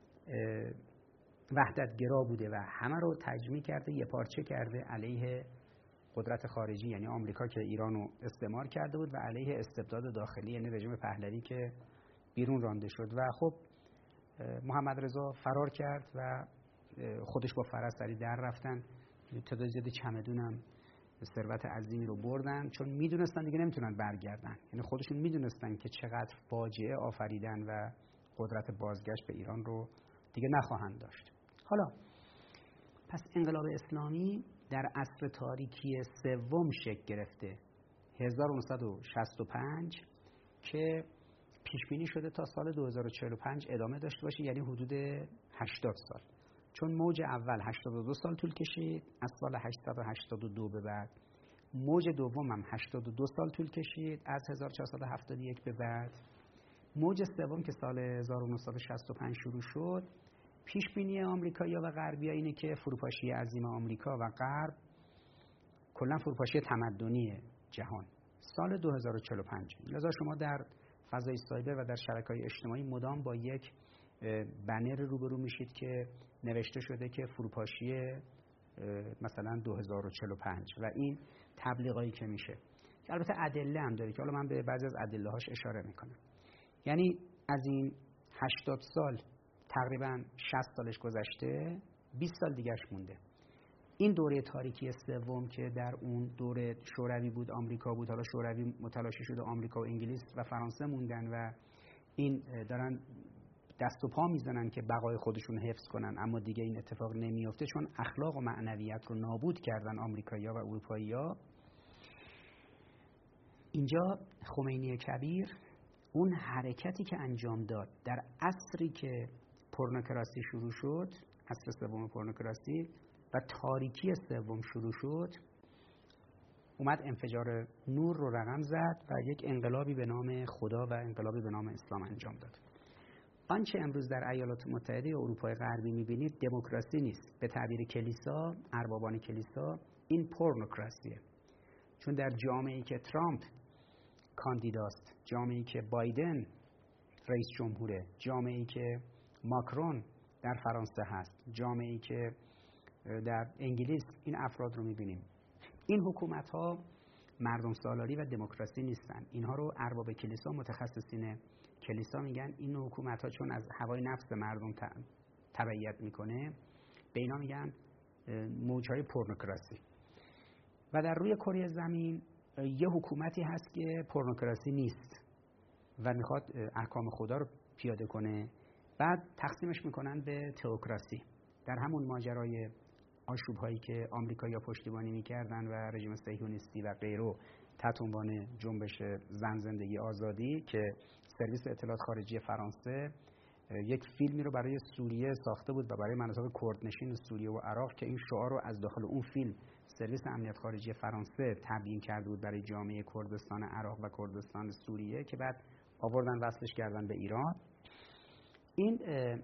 وحدتگرا بوده و همه رو تجمیع کرده، یه پارچه کرده علیه قدرت خارجی، یعنی آمریکا که ایران رو استعمار کرده بود، و علیه استبداد داخلی، یعنی رژیم پهلوی که بیرون رانده شد. و خب محمد رضا فرار کرد و خودش با فرس سری در رفتن، تعداد زیادی چمدونم ثروت عظیمی رو بردن، چون میدونستن دیگه نمیتونن برگردن. یعنی خودشون میدونستن که چقدر فاجعه آفریدن و قدرت بازگشت به ایران رو دیگه نخواهند داشت. حالا پس انقلاب اسلامی در عصر تاریکی سوم شکل گرفته، هزار و نهصد و شصت و پنج، که پیش بینی شده تا سال دو هزار و چهل و پنج ادامه داشته باشه، یعنی حدود هشتاد سال. چون موج اول هشتاد و دو سال طول کشید از سال هشتصد و هشتاد و دو به بعد، موج دوم هم هشتاد و دو سال طول کشید از هزار و چهارصد و هفتاد و یک به بعد، موج سوم که سال هزار و نهصد و شصت و پنج شروع شد. پیش بینی آمریکایی‌ها و غربی‌ها اینه که فروپاشی عظیم آمریکا و غرب، کلا فروپاشی تمدنی جهان، سال دو هزار و چهل و پنج. لذا شما در فضای سایبر و در شبکه‌های اجتماعی مدام با یک بنر روبرو میشید که نوشته شده که فروپاشی مثلا دو هزار و چهل و پنج، و این تبلیغایی که میشه که البته ادله هم داره که حالا من به بعضی از ادله‌هاش اشاره میکنم. یعنی از این هشتاد سال تقریبا شصت سالش گذشته، بیست سال دیگهش مونده. این دوره تاریکی سوم که در اون دوره شوروی بود، آمریکا بود، حالا شوروی متلاشی شده، آمریکا و انگلیس و فرانسه موندن و این دارن دست و پا میزنن که بقای خودشون حفظ کنن، اما دیگه این اتفاق نمیفته چون اخلاق و معنویت رو نابود کردن آمریکایی‌ها و اروپایی‌ها. اینجا خمینی کبیر اون حرکتی که انجام داد در عصری که پورنوکراسی شروع شد، عصر سوم پورنوکراسی و تاریکی سوم شروع شد، اومد انفجار نور رو رقم زد و یک انقلابی به نام خدا و انقلابی به نام اسلام انجام داد. آنچه امروز در ایالات متحده یا اروپای غربی می‌بینید دموکراسی نیست، به تعبیر کلیسا، اربابان کلیسا، این پورنوکراسیه. چون در جامعه‌ای که ترامپ کاندیداست، جامعه‌ای که بایدن رئیس جمهوره، جامعه‌ای که ماکرون در فرانسه هست، جامعه‌ای که در انگلیس این افراد رو می‌بینیم. این حکومت‌ها مردم سالاری و دموکراسی نیستن. اینها رو ارباب کلیسا، متخصصین کلیسا میگن این حکومت‌ها چون از هوای نفس مردم تبعیت میکنه، به اینا میگن موج‌های پورنوکراسی. و در روی کره زمین یه حکومتی هست که پورنوکراسی نیست و میخواد احکام خدا رو پیاده کنه، بعد تقسیمش میکنن به تئوکراسی. در همون ماجرای آشوب هایی که آمریکایی‌ها پشتیبانی میکردن و رژیم صهیونیستی و غیره تحت عنوان جنبش زن زندگی آزادی که سرویس اطلاعات خارجی فرانسه یک فیلمی رو برای سوریه ساخته بود و برای مناطق کردنشین سوریه و عراق که این شعار رو از داخل اون فیلم سرویس امنیت خارجی فرانسه تبیین کرده بود برای جامعه کردستان عراق و کردستان سوریه که بعد آوردن وصلش کردن به ایران. این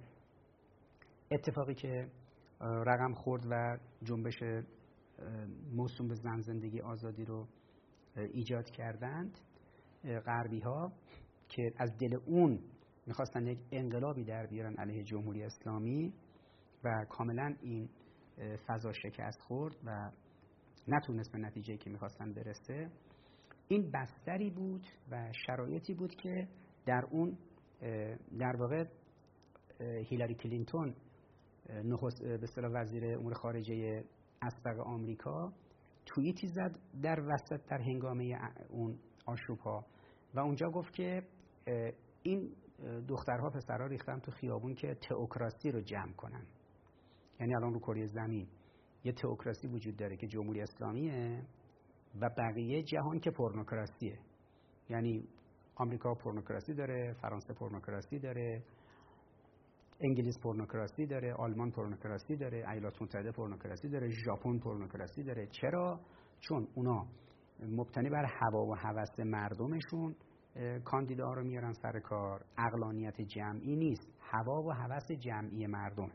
اتفاقی که رقم خورد و جنبش موسوم به زن زندگی آزادی رو ایجاد کردند غربی ها که از دل اون میخواستن یک انقلابی در بیارن علیه جمهوری اسلامی و کاملا این فضا شکست خورد و نتونست به نتیجه‌ای که میخواستن برسه. این بستری بود و شرایطی بود که در اون در واقع هیلاری کلینتون نخست به اصطلاح وزیر امور خارجه اسبق آمریکا توییتی زد در وسط در هنگامه اون آشوب‌ها و اونجا گفت که این دخترها پسرها ریختن تو خیابون که تئوکراسی رو جمع کنن. یعنی الان رو کره زمین یه تئوکراسی وجود داره که جمهوری اسلامیه و بقیه جهان که پورنوکراسیه. یعنی آمریکا پورنوکراسی داره، فرانسه پورنوکراسی داره، انگلیس پورنوکراسی داره، آلمان پورنوکراسی داره، ایالات متحده پورنوکراسی داره، ژاپن پورنوکراسی داره. چرا؟ چون اونا مبتنی بر هوا و هوس مردمشون کاندیدا رو میارن سر کار. عقلانیت جمعی نیست، هوا و هوس جمعی مردم.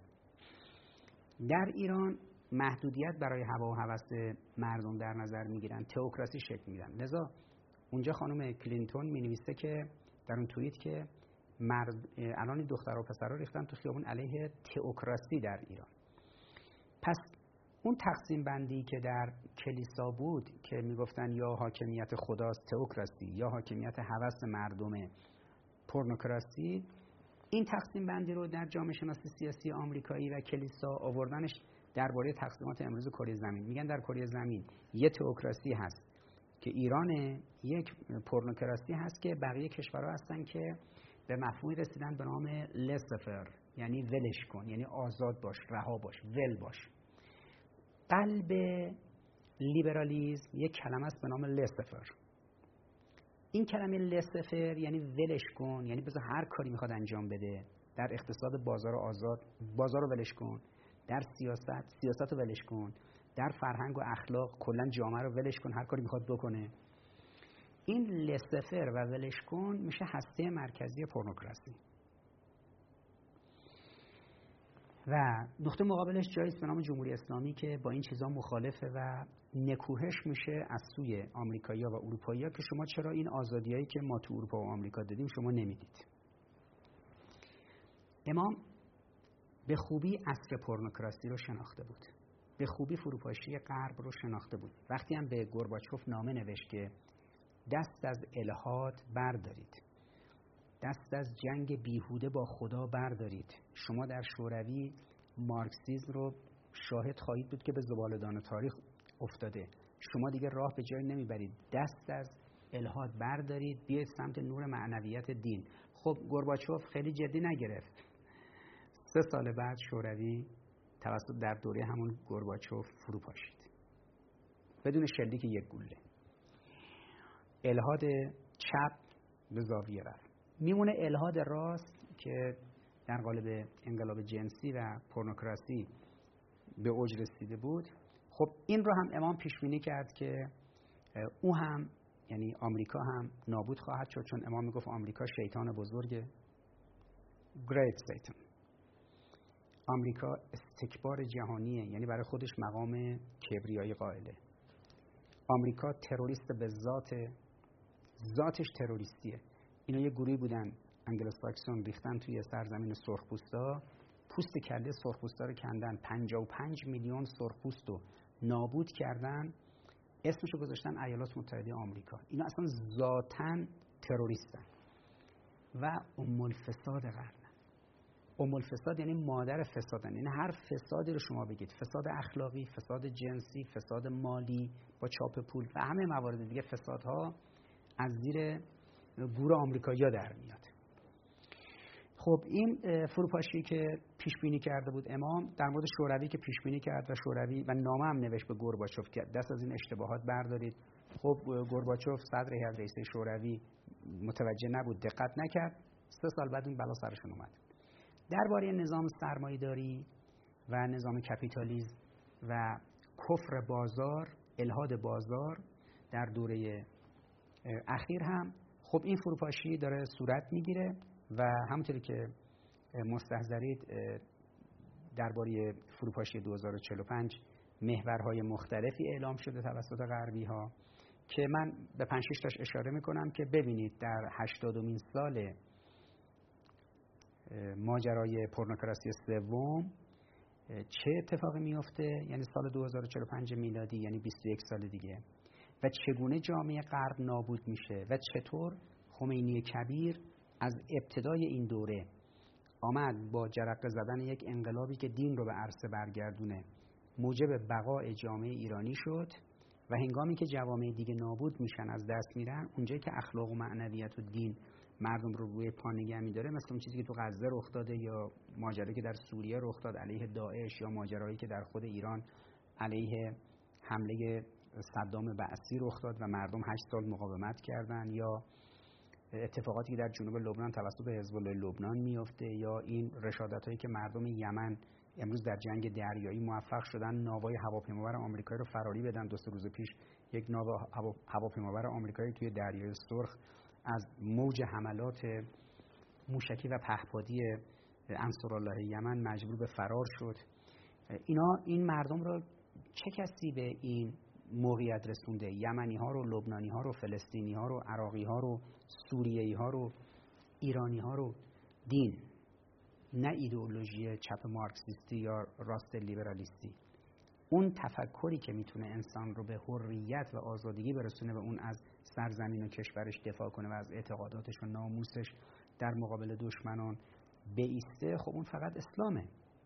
در ایران محدودیت برای هوا و هوس مردم در نظر میگیرن، تئوکراسی شکل میدن. لذا اونجا خانم کلینتون مینویسه که در اون توییت که مرد الان دخترها و پسرها ریختن تو خیابون علیه تئوکراسی در ایران. پس اون تقسیم بندی که در کلیسا بود که میگفتن یا حاکمیت خداست تئوکراسی یا حاکمیت هوس مردمه پورنوکراسی، این تقسیم بندی رو در جامعه شناسی سیاسی آمریکایی و کلیسا آوردنش درباره تقسیمات امروز کره زمین. میگن در کره زمین یه تئوکراسی هست که ایران، یک پورنوکراسی هست که بقیه کشورها هستن که به مفهومی رسیدن به نام لسفر، یعنی ولش کن، یعنی آزاد باش، رها باش، ول باش. قلب لیبرالیسم یک کلمه است به نام لسفر. این کلمه لسفر یعنی ولش کن، یعنی بذار هر کاری میخواد انجام بده. در اقتصاد بازار آزاد، بازار رو ولش کن. در سیاست، سیاست رو ولش کن. در فرهنگ و اخلاق کلا جامعه رو ولش کن، هر کاری میخواد بکنه. این لسفر و ولش کن میشه هسته مرکزی پورنوکراسی. و نقطه مقابلش جاییست به نام جمهوری اسلامی که با این چیزا مخالفه و نکوهش میشه از سوی آمریکایی‌ها و اروپایی‌ها که شما چرا این آزادیایی که ما تو اروپا و آمریکا دادیم شما نمیدید. امام به خوبی عصر پورنوکراسی رو شناخته بود، به خوبی فروپاشی غرب رو شناخته بود. وقتی هم به گورباچوف نامه نوشت که دست از الحاد بردارید، دست از جنگ بیهوده با خدا بردارید، شما در شوروی مارکسیسم رو شاهد خواهید بود که به زباله‌دان تاریخ افتاده. شما دیگه راه به جای نمیبرید، دست از الحاد بردارید، بیاید سمت نور معنویت دین. خب گورباچوف خیلی جدی نگرفت. سه سال بعد شوروی توسط در دوره همون گورباچوف فرو پاشید بدون شلیک یک گوله. الحاد چپ به زاویه رفت. میمونه الحاد راست که در قالب انقلاب جنسی و پورنوکراسی به اوج رسیده بود. خب این رو هم امام پیش بینی کرد که او هم، یعنی آمریکا هم نابود خواهد شد، چون امام میگفت آمریکا شیطان بزرگه، Great Satan. آمریکا استکبار جهانیه، یعنی برای خودش مقام کبریایی قائله. آمریکا تروریست به ذات، ذاتش تروریستیه. اینا یه گروهی بودن انگلوساکسون ریختن توی سرزمین سرخپوستا، پوست کله سرخپوستا رو کندن، پنجاه و پنج میلیون سرخپوست رو نابود کردن، اسمشو گذاشتن ایالات متحده آمریکا. اینا اصلا ذاتاً تروریستن و ام الفساد قرن. ام الفساد یعنی مادر فسادن، یعنی هر فسادی رو شما بگید، فساد اخلاقی، فساد جنسی، فساد مالی با چاپ پول و همه موارد دیگه، فسادها از زیر گور آمریکایی‌ها در میاد. خب این فروپاشی که پیش بینی کرده بود امام در مورد شوروی که پیش بینی کرد و شوروی و نامه هم نوشت به گورباچوف که دست از این اشتباهات بردارید. خب گورباچوف صدر هیئت رئیسه شوروی متوجه نبود، دقت نکرد. سه سال بعد این بلا سرشون اومد. درباره نظام سرمایه‌داری و نظام کپیتالیسم و کفر بازار، الحاد بازار در دوره اخیر هم خب این فروپاشی داره صورت میگیره و همونطوری که مستحضرید درباره فروپاشی دو هزار و چهل و پنج محورهای مختلفی اعلام شده توسط غربی ها که من به پنج شش تاش اشاره میکنم که ببینید در هشتادمین سال ماجرای پورنوکراسی سوم چه اتفاقی میفته، یعنی سال دو هزار و چهل و پنج میلادی، یعنی بیست و یک سال دیگه، و چگونه جامعه غرب نابود میشه و چطور خمینی کبیر از ابتدای این دوره آمد با جرقه زدن یک انقلابی که دین رو به عرصه برگردونه موجب بقای جامعه ایرانی شد و هنگامی که جوامع دیگه نابود میشن، از دست میرن، اونجایی که اخلاق و معنویت و دین مردم رو روی پا نگه می‌داره، مثل اون چیزی که تو غزه رخ داده یا ماجرایی که در سوریه رخ داد علیه داعش یا ماجرایی که در خود ایران علیه حمله صدام بعثی رخ داد و مردم هشت سال مقاومت کردن، یا اتفاقاتی که در جنوب لبنان توسط حزب الله لبنان میفته، یا این رشادتایی که مردم یمن امروز در جنگ دریایی موفق شدن ناوای هواپیمابر آمریکایی رو فراری بدن. دو سه روز پیش یک ناو هواپیمابر آمریکایی توی دریای سرخ از موج حملات موشکی و پهپادی انصارالله یمن مجبور به فرار شد. اینا این مردم رو چه کسی به این موقعیت رسونده؟ یمنی ها رو، لبنانی ها رو، فلسطینی ها رو، عراقی ها رو، سوریه‌ای ها رو، ایرانی ها رو. دین، نه ایدئولوژی چپ مارکسیستی یا راست لیبرالیستی. اون تفکری که میتونه انسان رو به حریت و آزادگی برسونه و اون از سرزمین و کشورش دفاع کنه و از اعتقاداتش و ناموسش در مقابل دشمنان بایسته، خب اون فقط اسلامه.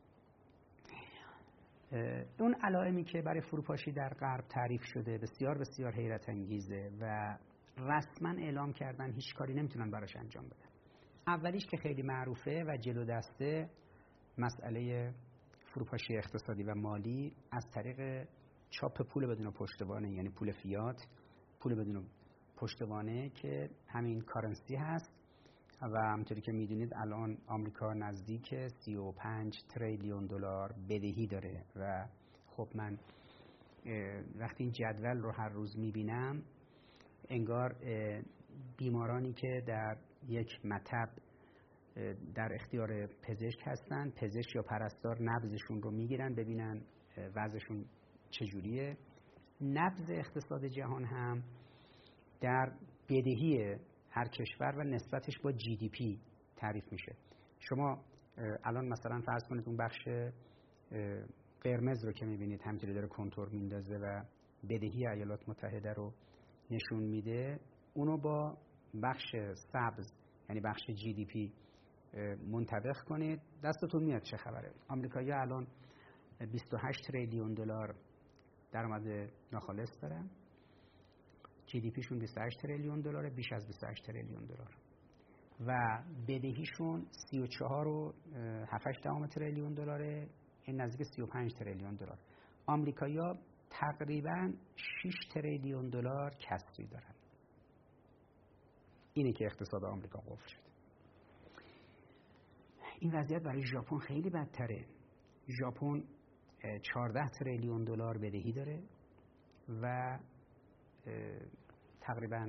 اون علائمی که برای فروپاشی در غرب تعریف شده بسیار بسیار حیرت انگیزه و رسما اعلام کردن هیچ کاری نمیتونن براش انجام بدن. اولیش که خیلی معروفه و جلو دسته، مسئله فروپاشی اقتصادی و مالی از طریق چاپ پول بدون پشتوانه، یعنی پول فیات، پول بدون پشتوانه که همین کارنسی هست و همونطوری که میدونید الان آمریکا نزدیک سی و پنج تریلیون دلار بدهی داره و خب من وقتی این جدول رو هر روز میبینم انگار بیمارانی که در یک مطب در اختیار پزشک هستن، پزشک یا پرستار نبضشون رو میگیرن ببینن وضعشون چجوریه. نبض اقتصاد جهان هم در بدهی هر کشور و نسبتش با جی دی پی تعریف میشه. شما الان مثلا فرض کنید اون بخش قرمز رو که میبینید همینطوری داره کنتور میندازه و بدهی ایالات متحده رو نشون میده، اونو با بخش سبز یعنی بخش جی دی پی منطبق کنید، دستتون میاد چه خبره. آمریکایی‌ها الان بیست و هشت تریلیون دلار درآمد ناخالص دارن، جی دی پیشون بیست و هشت تریلیون دلاره، بیش از بیست و هشت تریلیون دلار، و بدهیشون سی و چهار و هفت دهم تریلیون دلاره، این نزدیک سی و پنج تریلیون دلار. آمریکایی‌ها تقریباً شش تریلیون دلار کسری دارن. اینه که اقتصاد آمریکا قفل شد. این وضعیت برای ژاپن خیلی بدتره. ژاپن چهارده تریلیون دلار بدهی داره و تقریباً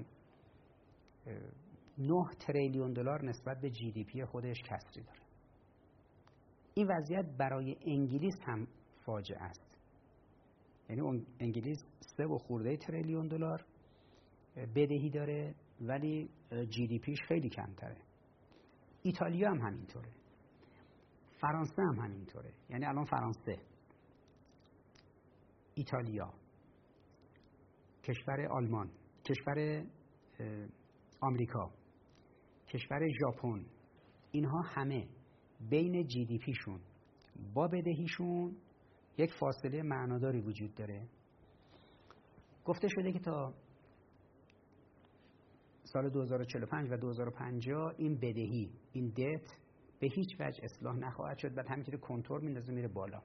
نه تریلیون دلار نسبت به جی دی پی خودش کسری داره. این وضعیت برای انگلیس هم فاجعه است. یعنی اون انگلیس سه و خورده تریلیون دلار بدهی داره ولی جی دی پیش خیلی کمتره. ایتالیا هم همینطوره. فرانسه هم همینطوره. یعنی الان فرانسه، ایتالیا، کشور آلمان، کشور آمریکا، کشور ژاپن، اینها همه بین جی دی پیشون با بدهیشون یک فاصله معناداری وجود داره. گفته شده که تا سال دو هزار و چهل و پنج و دو هزار و پنجاه این بدهی، این دت به هیچ وجه اصلاح نخواهد شد، بعد همینطوری کنتور میندازه میره بالا.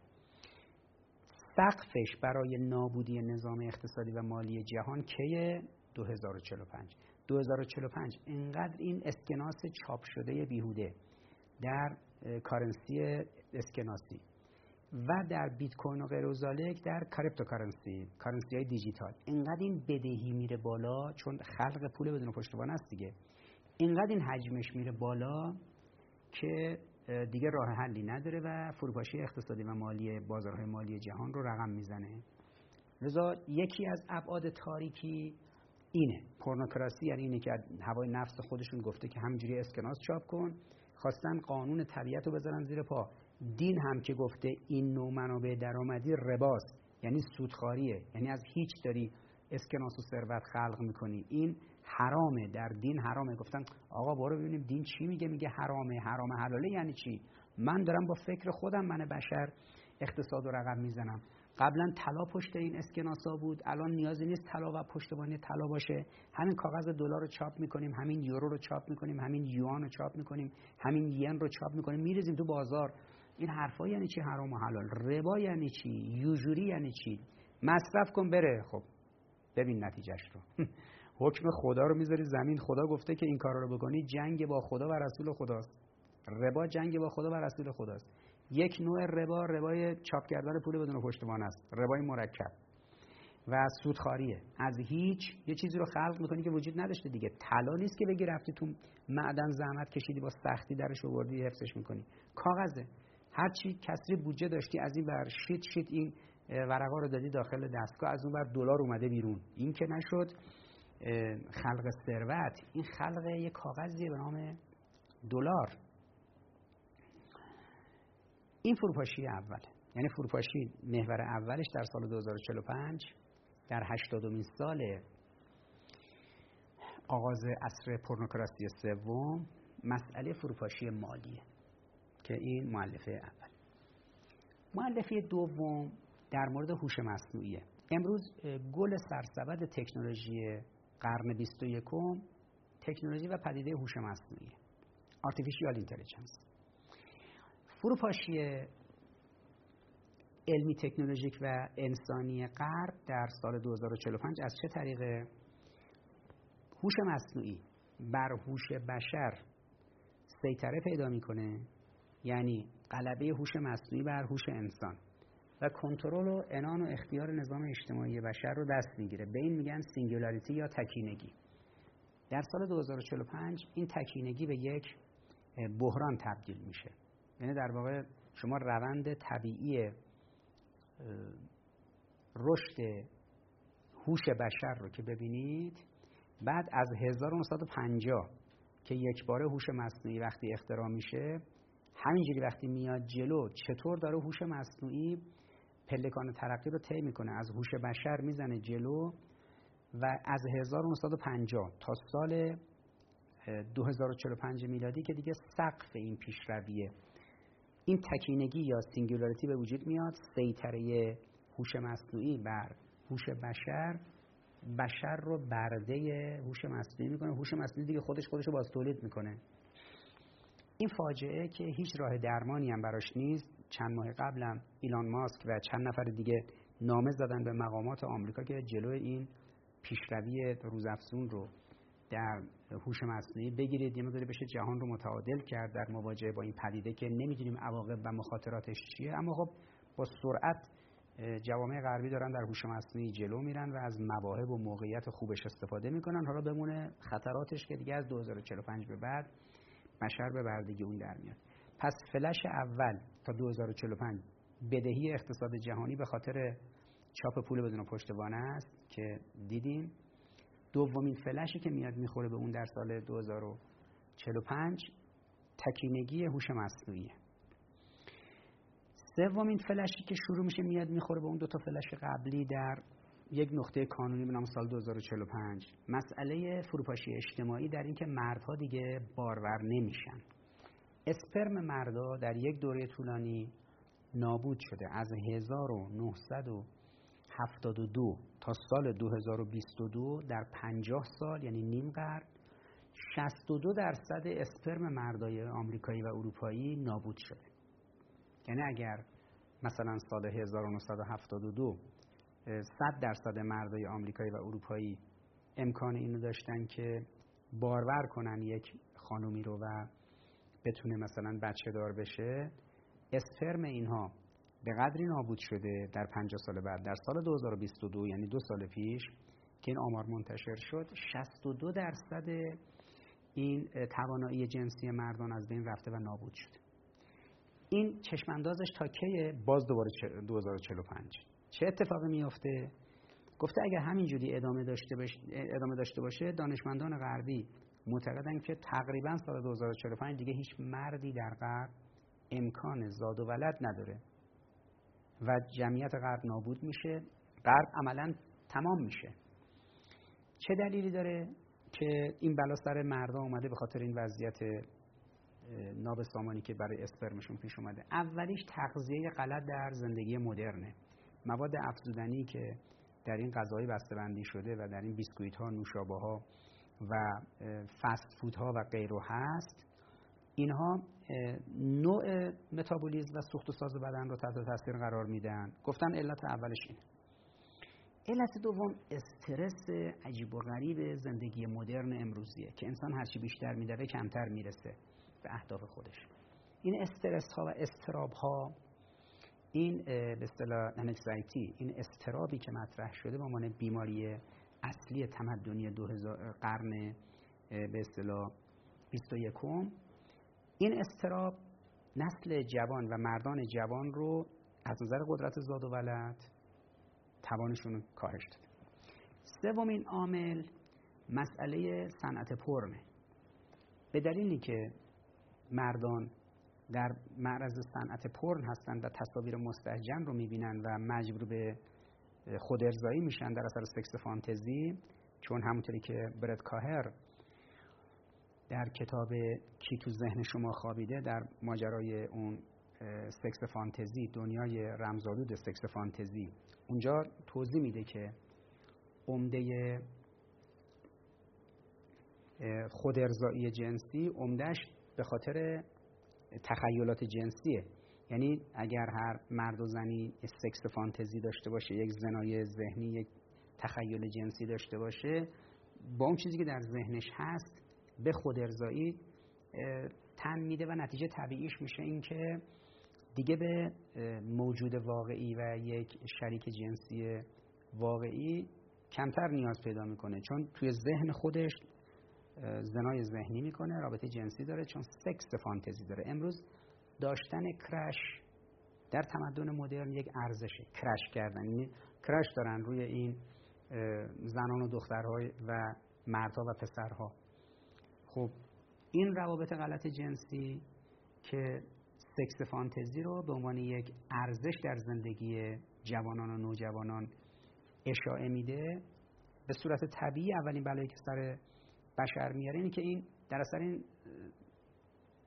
سقفش برای نابودی نظام اقتصادی و مالی جهان کیه؟ دو هزار و چهل و پنج. دو هزار و چهل و پنج اینقدر این اسکناس چاپ شده بیهوده در کارنسی اسکناسی و در بیت کوین و غیر و ذالک در کریپتوکارنسی، کارنسی های دیجیتال، اینقدر این بدهی میره بالا، چون خلق پول بدون پشتوانه است دیگه، اینقدر این حجمش میره بالا که دیگه راه حلی نداره و فروپاشی اقتصادی و مالی بازارهای مالی جهان رو رقم میزنه. لذا یکی از ابعاد تاریکی اینه. پورنوکراسی یعنی اینه که هوای نفس خودشون گفته که همینجوری اسکناس چاپ کن، خواستن قانون طبیعت رو بذارن زیر پا. دین هم که گفته این نوع منابع درآمدی رباست، یعنی سودخواریه، یعنی از هیچ داری اسکناس و ثروت خلق میکنی، این حرامه، در دین حرامه. گفتن آقا برو ببینیم دین چی میگه، میگه حرامه، حرام حلاله یعنی چی؟ من دارم با فکر خودم، من بشر، اقتصاد و رقم میزنم. قبلا طلا پشت این اسکناسا بود، الان نیازی نیست طلا و پشتوانه طلا باشه، همین کاغذ دلار رو چاپ میکنیم، همین یورو رو چاپ میکنیم، همین یوان رو چاپ میکنیم، همین ین رو چاپ میکنیم، میریزیم تو بازار. این حرفا یعنی چی حرام و حلال؟ ربا یعنی چی؟ یوجوری یعنی چی؟ مصرف کن بره. خب ببین نتیجهش رو. حکم خدا رو میذاری زمین. خدا گفته که این کارا رو بکنی جنگ با خدا و رسول خداست. ربا جنگ با خدا و رسول خداست. یک نوع ربا، ربای چاپ کردن پول بدون پشتوانه است، ربای مرکب و سودخواریه. از هیچ یه چیزی رو خلق میکنی که وجود نداشته دیگه. طلا نیست که بگی رفتی تو معدن زحمت کشیدی با سختی درش آوردی حفظش میکنی، کاغذه. هر چی کسری بودجه داشتی از این بر شیت شیت این ورقا رو دادی داخل دستگاه، از اون بر دلار اومده بیرون. این که نشد خلق ثروت، این خلق یه کاغذیه به نام دلار. این فروپاشی اول، یعنی فروپاشی محور اولش در سال دو هزار و چهل و پنج در هشتادمین سال آغاز عصر پورنوکراسی سوم، مسئله فروپاشی مالیه که این مؤلفه اول. مؤلفه دوم در مورد هوش مصنوعیه. امروز گل سرسبد تکنولوژی قرن بیست و یکم تکنولوژی و پدیده هوش مصنوعی، آرتفیشیال اینتلیجنس. فروپاشی علمی تکنولوژیک و انسانی غرب در سال دو هزار و چهل و پنج از چه طریقه؟ هوش مصنوعی بر هوش بشر سیطره پیدا میکنه، یعنی غلبه هوش مصنوعی بر هوش انسان و کنترل و عنان و اختیار نظام اجتماعی بشر رو دست میگیره. به این میگن سینگولاریتی یا تکینگی. در سال دو هزار و چهل و پنج این تکینگی به یک بحران تبدیل میشه. یعنی در واقع شما روند طبیعی رشد هوش بشر رو که ببینید، بعد از هزار و نهصد و پنجاه که یک باره هوش مصنوعی وقتی اختراع میشه، همینجوری وقتی میاد جلو چطور داره هوش مصنوعی پلکان ترقی رو طی میکنه، از هوش بشر میزنه جلو و از هزار و نهصد و پنجاه تا سال دو هزار و چهل و پنج میلادی که دیگه سقف این پیشرویه این تکینگی یا سینگولاریتی به وجود میاد، سیطره هوش مصنوعی بر هوش بشر بشر رو برده هوش مصنوعی میکنه. هوش مصنوعی دیگه خودش خودش رو باز تولید میکنه. این فاجعه که هیچ راه درمانی هم براش نیست. چند ماه قبلم ایلان ماسک و چند نفر دیگه نامه زدن به مقامات آمریکا که جلوی این پیشروی روزافزون رو در هوش مصنوعی بگیرید، یه مقداری بشه جهان رو متعادل کرد در مواجهه با این پدیده که نمیدونیم عواقب و مخاطراتش چیه. اما خب با سرعت جوامع غربی دارن در هوش مصنوعی جلو میرن و از مواهب و موقعیت خوبش استفاده میکنن. حالا بمونه خطراتش که دیگه از دو هزار و چهل و پنج به بعد بشر به بردگی اون در میاد. پس فلش اول تا دو هزار و چهل و پنج بدهی اقتصاد جهانی به خاطر چاپ پول بدون پشتوانه است که دیدیم. دومین فلشی که میاد میخوره به اون در سال دو هزار و چهل و پنج تکینگی هوش مصنوعیه. سومین فلشی که شروع میشه میاد میخوره به اون دو تا فلش قبلی در یک نقطه کانونی به نام سال دو هزار و چهل و پنج. مسئله فروپاشی اجتماعی در این که مردها دیگه بارور نمیشن. اسپرم مردها در یک دوره طولانی نابود شده. از هزار و نهصد و هفتاد و دو تا سال دو هزار و بیست و دو در پنجاه سال یعنی نیم قرن شصت و دو درصد اسپرم مردای آمریکایی و اروپایی نابود شده. یعنی اگر مثلا سال هزار و نهصد و هفتاد و دو صد درصد مردای آمریکایی و اروپایی امکان اینو داشتن که بارور کنن یک خانومی رو و بتونه مثلا بچه دار بشه، اسپرم اینها به قدری نابود شده در پنجاه سال بعد در سال دو هزار و بیست و دو یعنی دو سال پیش که این آمار منتشر شد، شصت و دو درصد این توانایی جنسی مردان از بین رفته و نابود شده. این چشماندازش تا کیه؟ باز دوباره دو هزار و چهل و پنج. چه اتفاقی میفته؟ گفته اگر همینجوری ادامه داشته باشه ادامه داشته باشه دانشمندان غربی معتقدن که تقریبا سال دو هزار و چهل و پنج دیگه هیچ مردی در غرب امکان زاد و ولد نداره و جمعیت غرب نابود میشه، غرب عملا تمام میشه. چه دلیلی داره که این بلا سر مردا اومده؟ به خاطر این وضعیت نابسامانی که برای اسپرمشون پیش اومده. اولیش تغذیه غلط در زندگی مدرنه. مواد افزودنی که در این غذاهای بسته‌بندی شده و در این بیسکویت ها، نوشابه ها و فست فود ها و غیره هست، اینها نوع متابولیسم و سوخت و ساز بدن رو تحت تاثیر قرار میدن. گفتن علت اولش اینه. علت دوم استرس عجیب و غریب زندگی مدرن امروزیه که انسان هرچی بیشتر میدوه کمتر میرسه به اهداف خودش. این استرس ها و استراب ها، این به اصطلاح انکزایتی، این استرابی که مطرح شده به عنوان بیماری اصلی تمدنی دو هزار قرن به اصطلاح بیست و یکم، این استراب نسل جوان و مردان جوان رو از نظر قدرت زاد و ولد توانشون کاهش داده. سومین عامل مسئله صنعت پرنه. به دلیلی که مردان در معرض صنعت پرن هستن و تصاویر مستهجن رو میبینن و مجبور به خودارضایی میشن در اثر سکس فانتزی، چون همونطوری که برد کاهر در کتاب کی تو ذهن شما خوابیده در ماجرای اون سکس فانتزی، دنیای رمزآلود سکس فانتزی، اونجا توضیح میده که عمده خودارضایی جنسی عمدهش به خاطر تخیلات جنسیه. یعنی اگر هر مرد و زنی سکس فانتزی داشته باشه، یک زنای ذهنی، یک تخیل جنسی داشته باشه، با اون چیزی که در ذهنش هست به خودارضایی تن میده و نتیجه طبیعیش میشه این که دیگه به موجود واقعی و یک شریک جنسی واقعی کمتر نیاز پیدا میکنه، چون توی ذهن خودش زنای ذهنی میکنه، رابطه جنسی داره، چون سکس فانتزی داره. امروز داشتن کرش در تمدن مدرن یک ارزشه. کرش کردن، یعنی کرش دارن روی این زنان و دخترها و مردها و پسرها. خب این روابط غلط جنسی که سکس فانتزی رو به عنوان یک ارزش در زندگی جوانان و نوجوانان اشاعه میده، به صورت طبیعی اولین بلایی که سر بشر میاره اینه که این در اثر این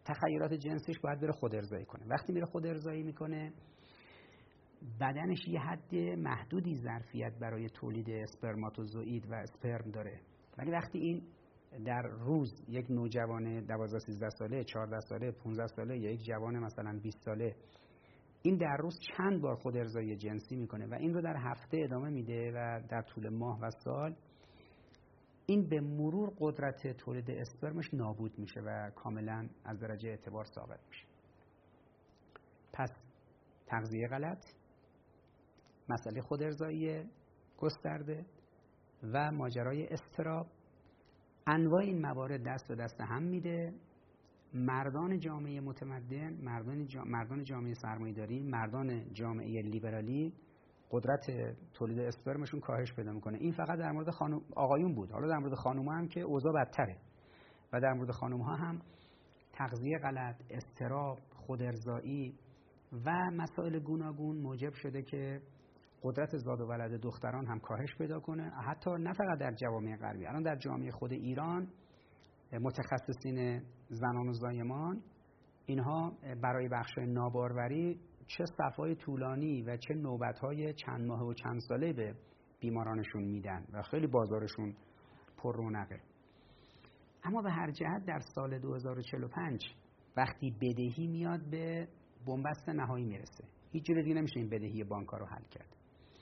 تخیلات جنسیش باید بره خود ارضایی کنه. وقتی میره خود ارضایی میکنه، بدنش یه حد محدودی ظرفیت برای تولید اسپرماتوزوئید و اسپرم داره، ولی وقتی این در روز یک نوجوان دوازده سیزده ساله، چهارده ساله، پانزده ساله یا یک جوان مثلا بیست ساله، این در روز چند بار خود ارضایی جنسی میکنه و این رو در هفته ادامه میده و در طول ماه و سال، این به مرور قدرت تولید اسپرمش نابود میشه و کاملا از درجه اعتبار ثابت میشه. پس تغذیه غلط، مسئله خود ارضایی گسترده و ماجرای اضطراب، انواع این موارد دست به دست هم میده. مردان جامعه متمدن، مردان جا... مردان جامعه سرمایه‌داری، مردان جامعه لیبرالی قدرت تولید اسپرمشون کاهش پیدا میکنه. این فقط در مورد خانم آقایون بود، حالا در مورد خانم‌ها هم که اوضاع بدتره و در مورد خانم‌ها هم تغذیه غلط، اضطراب، خود ارضایی و مسائل گوناگون موجب شده که قدرت زاد و ولد دختران هم کاهش پیدا کنه. حتی نه فقط در جوامع غربی، الان در جامعه خود ایران متخصصین زنان و زایمان اینها برای بخش‌های ناباروری چه صفای طولانی و چه نوبت‌های چند ماه و چند ساله به بیمارانشون میدن و خیلی بازارشون پر رونقه. اما به هر جهت در سال دو هزار و چهل و پنج وقتی بدهی میاد به بنبست نهایی میرسه، هیچ جوری دیگه نمیشه این بدهی بانک‌ها رو حل کرد.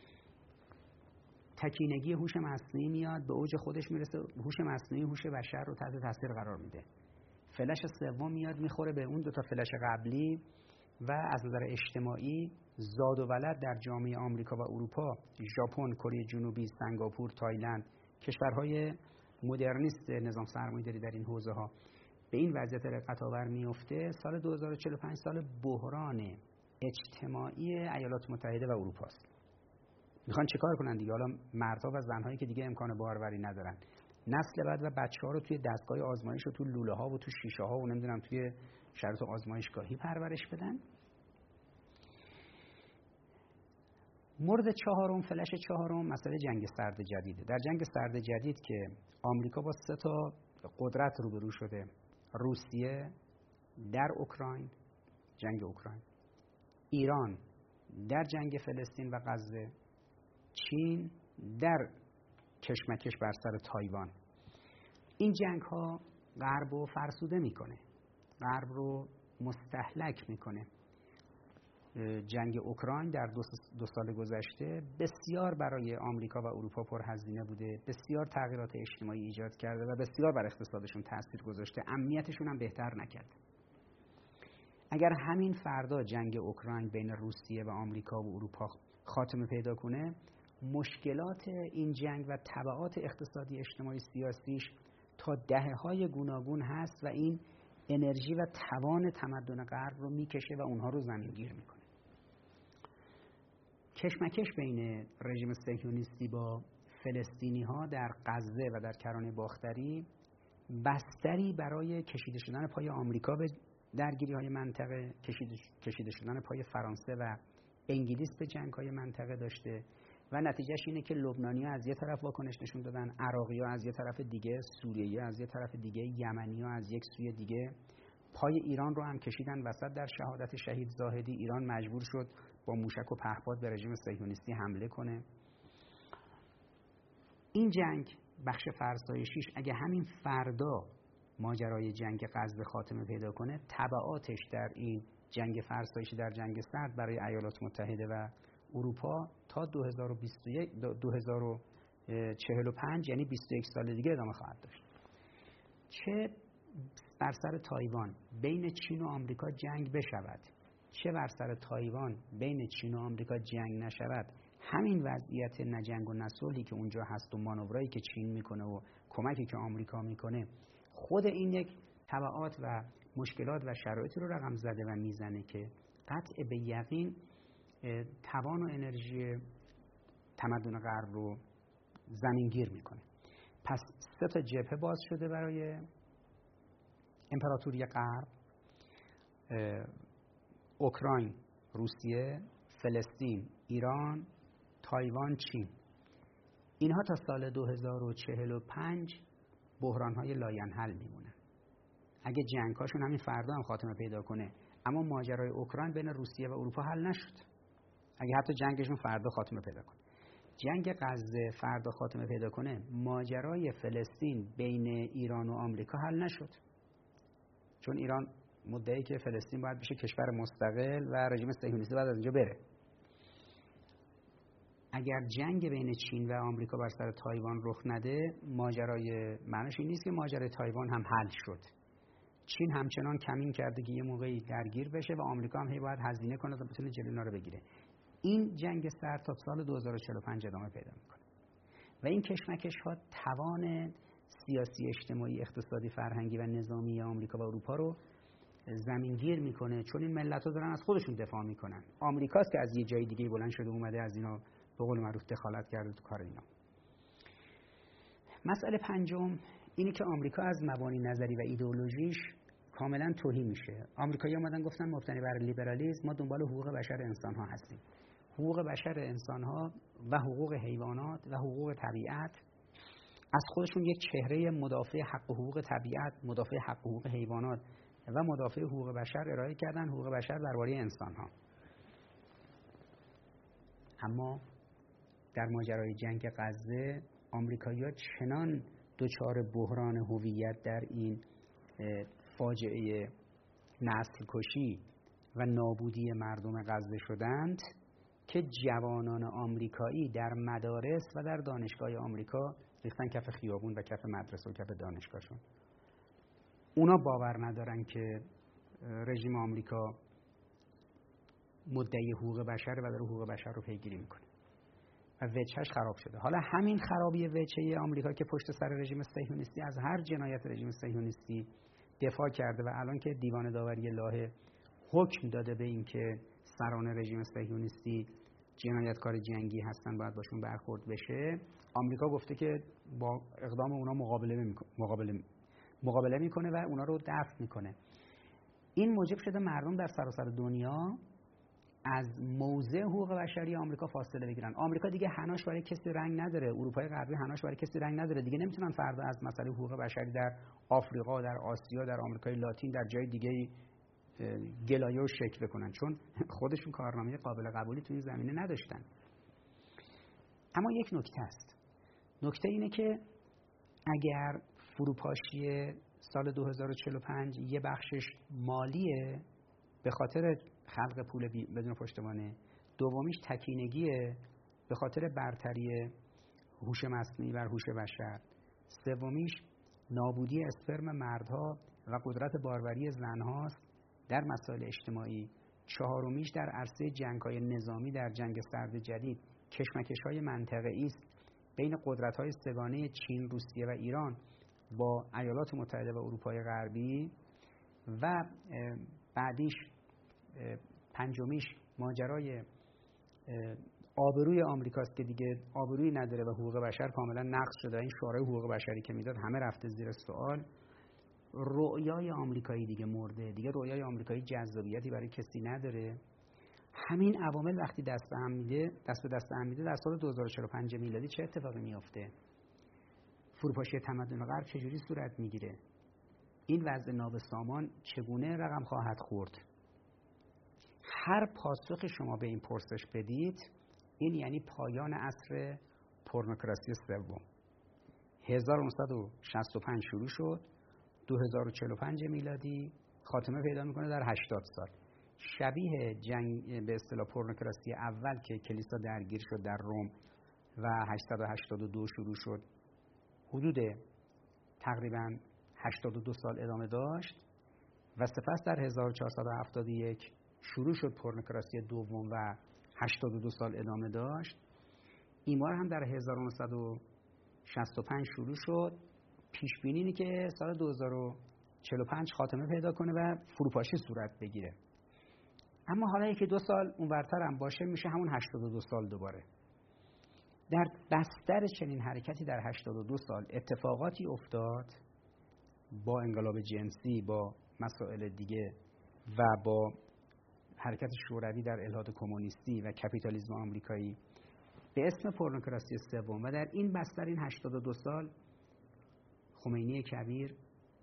تکینگی هوش مصنوعی میاد به اوج خودش میرسه، هوش مصنوعی هوش بشر رو تحت تاثیر قرار میده. فلش سوم میاد میخوره به اون دو تا فلش قبلی و از نظر اجتماعی زاد و ولد در جامعه آمریکا و اروپا، ژاپن، کره جنوبی، سنگاپور، تایلند، کشورهای مدرنیست نظام سرمایه‌داری در این حوزه ها به این وضعیت رقت‌آور میفته. سال دو هزار و چهل و پنج سال بحران اجتماعی ایالات متحده و اروپا است. میخوان چیکار کنن دیگه؟ حالا مردها و زنهایی که دیگه امکان باروری ندارن، نسل بعد و بچه‌ها رو توی دستگاه آزمایش و تو لوله ها و تو شیشه ها و نمیدونم توی شرایط آزمایشگاهی پرورش بدن. مورد چهارم، فلش چهارم، مسئله جنگ سرد جدیده. در جنگ سرد جدید که آمریکا با سه تا قدرت روبرو شده، روسیه در اوکراین، جنگ اوکراین، ایران در جنگ فلسطین و غزه، چین در کشمکش بر سر تایوان. این جنگ ها غرب رو فرسوده میکنه، غرب رو مستهلک میکنه. جنگ اوکراین در دو, دو سال گذشته بسیار برای آمریکا و اروپا پرهزینه بوده، بسیار تغییرات اجتماعی ایجاد کرده و بسیار بر اقتصادشون تاثیر گذاشته، امنیتشون هم بهتر نکرده. اگر همین فردا جنگ اوکراین بین روسیه و آمریکا و اروپا خاتمه پیدا کنه، مشکلات این جنگ و تبعات اقتصادی اجتماعی سیاسیش تا دهه‌های گوناگون هست و این انرژی و توان تمدن غرب رو میکشه و اونها رو زمینگیر میکنه. کشمکش بین رژیم صهیونیستی با فلسطینی ها در غزه و در کرانه باختری بستری برای کشیده شدن پای آمریکا به درگیری های منطقه، کشیده شدن پای فرانسه و انگلیس به جنگ های منطقه داشته و نتیجهش اینه که لبنانی ها از یه طرف واکنش نشون دادن، عراقی ها از یه طرف دیگه، سوریه ها از یه طرف دیگه، یمنی ها از یک سوی دیگه. پای ایران رو هم کشیدن وسط. در شهادت شهید زاهدی ایران مجبور شد با موشک و پهپاد به رژیم صهیونیستی حمله کنه. این جنگ بخش فرسایشیش اگه همین فردا ماجرای جنگ غزه خاتمه پیدا کنه، تبعاتش در این جنگ فرسایشی، در جنگ سرد برای ایالات متحده و اروپا تا دو هزار و بیست و یک دو هزار و چهل و پنج یعنی بیست و یک سال دیگه ادامه خواهد داشت. چه بر سر تایوان بین چین و آمریکا جنگ بشود، چه بر سر تایوان بین چین و آمریکا جنگ نشود، همین وضعیت نجنگ و نصلحی که اونجا هست و مانورایی که چین میکنه و کمکی که آمریکا میکنه، خود این یک تبعات و مشکلات و شرایطی رو رقم زده و میزنه که قطع به یقین توان و انرژی تمدن غرب رو زمینگیر میکنه. پس سه تا جبهه باز شده برای امپراتوری غرب: اوکراین، روسیه، فلسطین، ایران، تایوان، چین. اینها تا سال دو هزار و چهل و پنج بحران‌های لاینحل میمونن. اگه جنگ‌هاشون همین فردا هم خاتمه پیدا کنه، اما ماجرای اوکراین بین روسیه و اروپا حل نشد. اگه حتی جنگشون فردا خاتمه پیدا کنه، جنگ غزه فردا خاتمه پیدا کنه، ماجرای فلسطین بین ایران و آمریکا حل نشد. چون ایران مدعی که فلسطین باید بشه کشور مستقل و رژیم صهیونیستی باید از اینجا بره. اگر جنگ بین چین و آمریکا بر سر تایوان رخ نده، ماجرای معنیش این نیست که ماجرای تایوان هم حل شد. چین همچنان کمین کرده که یه موقعی درگیر بشه و آمریکا هم هی باید هزینه کنه تا بتونه جلوی اینا رو بگیره. این جنگ سر تا سال دو هزار و چهل و پنج ادامه پیدا میکنه و این کشمکش ها توان سیاسی، اجتماعی، اقتصادی، فرهنگی و نظامی آمریکا و اروپا رو زمینگیر میکنه، چون این ملت‌ها دارن از خودشون دفاع میکنن. آمریکاست که از یه جای دیگه بلند شده اومده از اینا به قول معروف دخالت کرده تو کار اینا. مسئله پنجم اینه که آمریکا از مبانی نظری و ایدئولوژیش کاملا تهی میشه. آمریکایی‌ها اومدن گفتن مبتنی بر لیبرالیسم، ما دنبال حقوق بشر انسان‌ها هستیم. حقوق بشر انسان‌ها و حقوق حیوانات و حقوق طبیعت از خودشون یک چهره مدافع حق و حقوق طبیعت، مدافع حق و حقوق حیوانات و مدافع حقوق بشر ارائه کردن. حقوق بشر درباره انسان‌ها. اما در ماجرای جنگ غزه آمریکایی‌ها چنان دچار بحران هویت در این فاجعه نسل کشی و نابودی مردم غزه شدند که جوانان آمریکایی در مدارس و در دانشگاه آمریکا ریختن کف خیابون و کف مدرسه و کف دانشگاهشون. اونا باور ندارن که رژیم آمریکا مدعی حقوق بشر و داره حقوق بشر رو پیگیری میکنه و وجهش خراب شده. حالا همین خرابی وجهه آمریکا که پشت سر رژیم صهیونیستی از هر جنایت رژیم صهیونیستی دفاع کرده و الان که دیوان داوری لاهه حکم داده به این که سران رژیم صهیونیستی جنایتکار جنگی هستن باید باشون برخورد بشه، آمریکا گفته که با اقدام اونا مقابله میکنه مقابله مقابله میکنه و اونا رو دفع میکنه. این موجب شده مردم در سراسر دنیا از موضع حقوق بشری آمریکا فاصله بگیرن. آمریکا دیگه حناش برای کسی رنگ نداره، اروپای غربی حناش برای کسی رنگ نداره، دیگه نمیتونن فردا از مسئله حقوق بشری در آفریقا، در آسیا، در آمریکای لاتین، در جای دیگه گلایه و شکوه کنن، چون خودشون کارنامه قابل قبولی تو این زمینه نداشتن. اما یک نکته است. نکته اینه که اگر فروپاشی سال دو هزار و چهل و پنج یه بخشش مالیه به خاطر خلق پول بدون پشتوانه، دومیش تکینگیه به خاطر برتری هوش مصنوعی بر هوش بشر، سومیش نابودی اسپرم مردها و قدرت باروری زنهاست در مسائل اجتماعی، چهارمیش در عرصه جنگ‌های نظامی در جنگ سرد جدید کشمکش‌های منطقه‌ای است بین قدرت‌های سگانه چین، روسیه و ایران با ایالات متحده و اروپای غربی، و بعدیش پنجمیش ماجرای آبروی آمریکاست که دیگه آبرویی نداره و حقوق بشر کاملا نقض شده. این شعارهای حقوق بشری که میداد همه رفته زیر سوال. رؤیای آمریکایی دیگه مرده، دیگه رؤیای آمریکایی جذابیتی برای کسی نداره. همین عوامل وقتی دست به هم میده، دست به دست هم میده، در سال دو هزار و چهل و پنج میلادی چه اتفاقی میفته؟ فروپاشی تمدن غرب چجوری صورت میگیره؟ این وضع نابسامان چگونه رقم خواهد خورد؟ هر پاسخ شما به این پرسش بدید، این یعنی پایان عصر پورنوکراسی سوم. هزار و نهصد و شصت و پنج شروع شد، دو هزار و چهل و پنج میلادی خاتمه پیدا میکنه در هشتاد سال. شبیه جنگ به اصطلاح پورنوکراسی اول که کلیسا درگیر شد در روم و هشتصد و هشتاد و دو شروع شد، حدود تقریبا هشتاد و دو سال ادامه داشت و سپس در هزار و چهارصد و هفتاد و یک شروع شد پورنوکراسی دوم و هشتاد و دو سال ادامه داشت. این بار هم در هزار و نهصد و شصت و پنج شروع شد. پیش بینی اینه که سال دو هزار و چهل و پنج خاتمه پیدا کنه و فروپاشی صورت بگیره. اما حالا یکی دو سال اونورتر هم باشه میشه همون هشتاد و دو سال دوباره. در بستر چنین حرکتی در هشتاد و دو سال اتفاقاتی افتاد با انقلاب جنسی، با مسائل دیگه و با حرکت شوروی در الحاد کمونیستی و کپیتالیسم آمریکایی به اسم پورنوکراسی سوم. و در این بستر این هشتاد و دو سال خمینی کبیر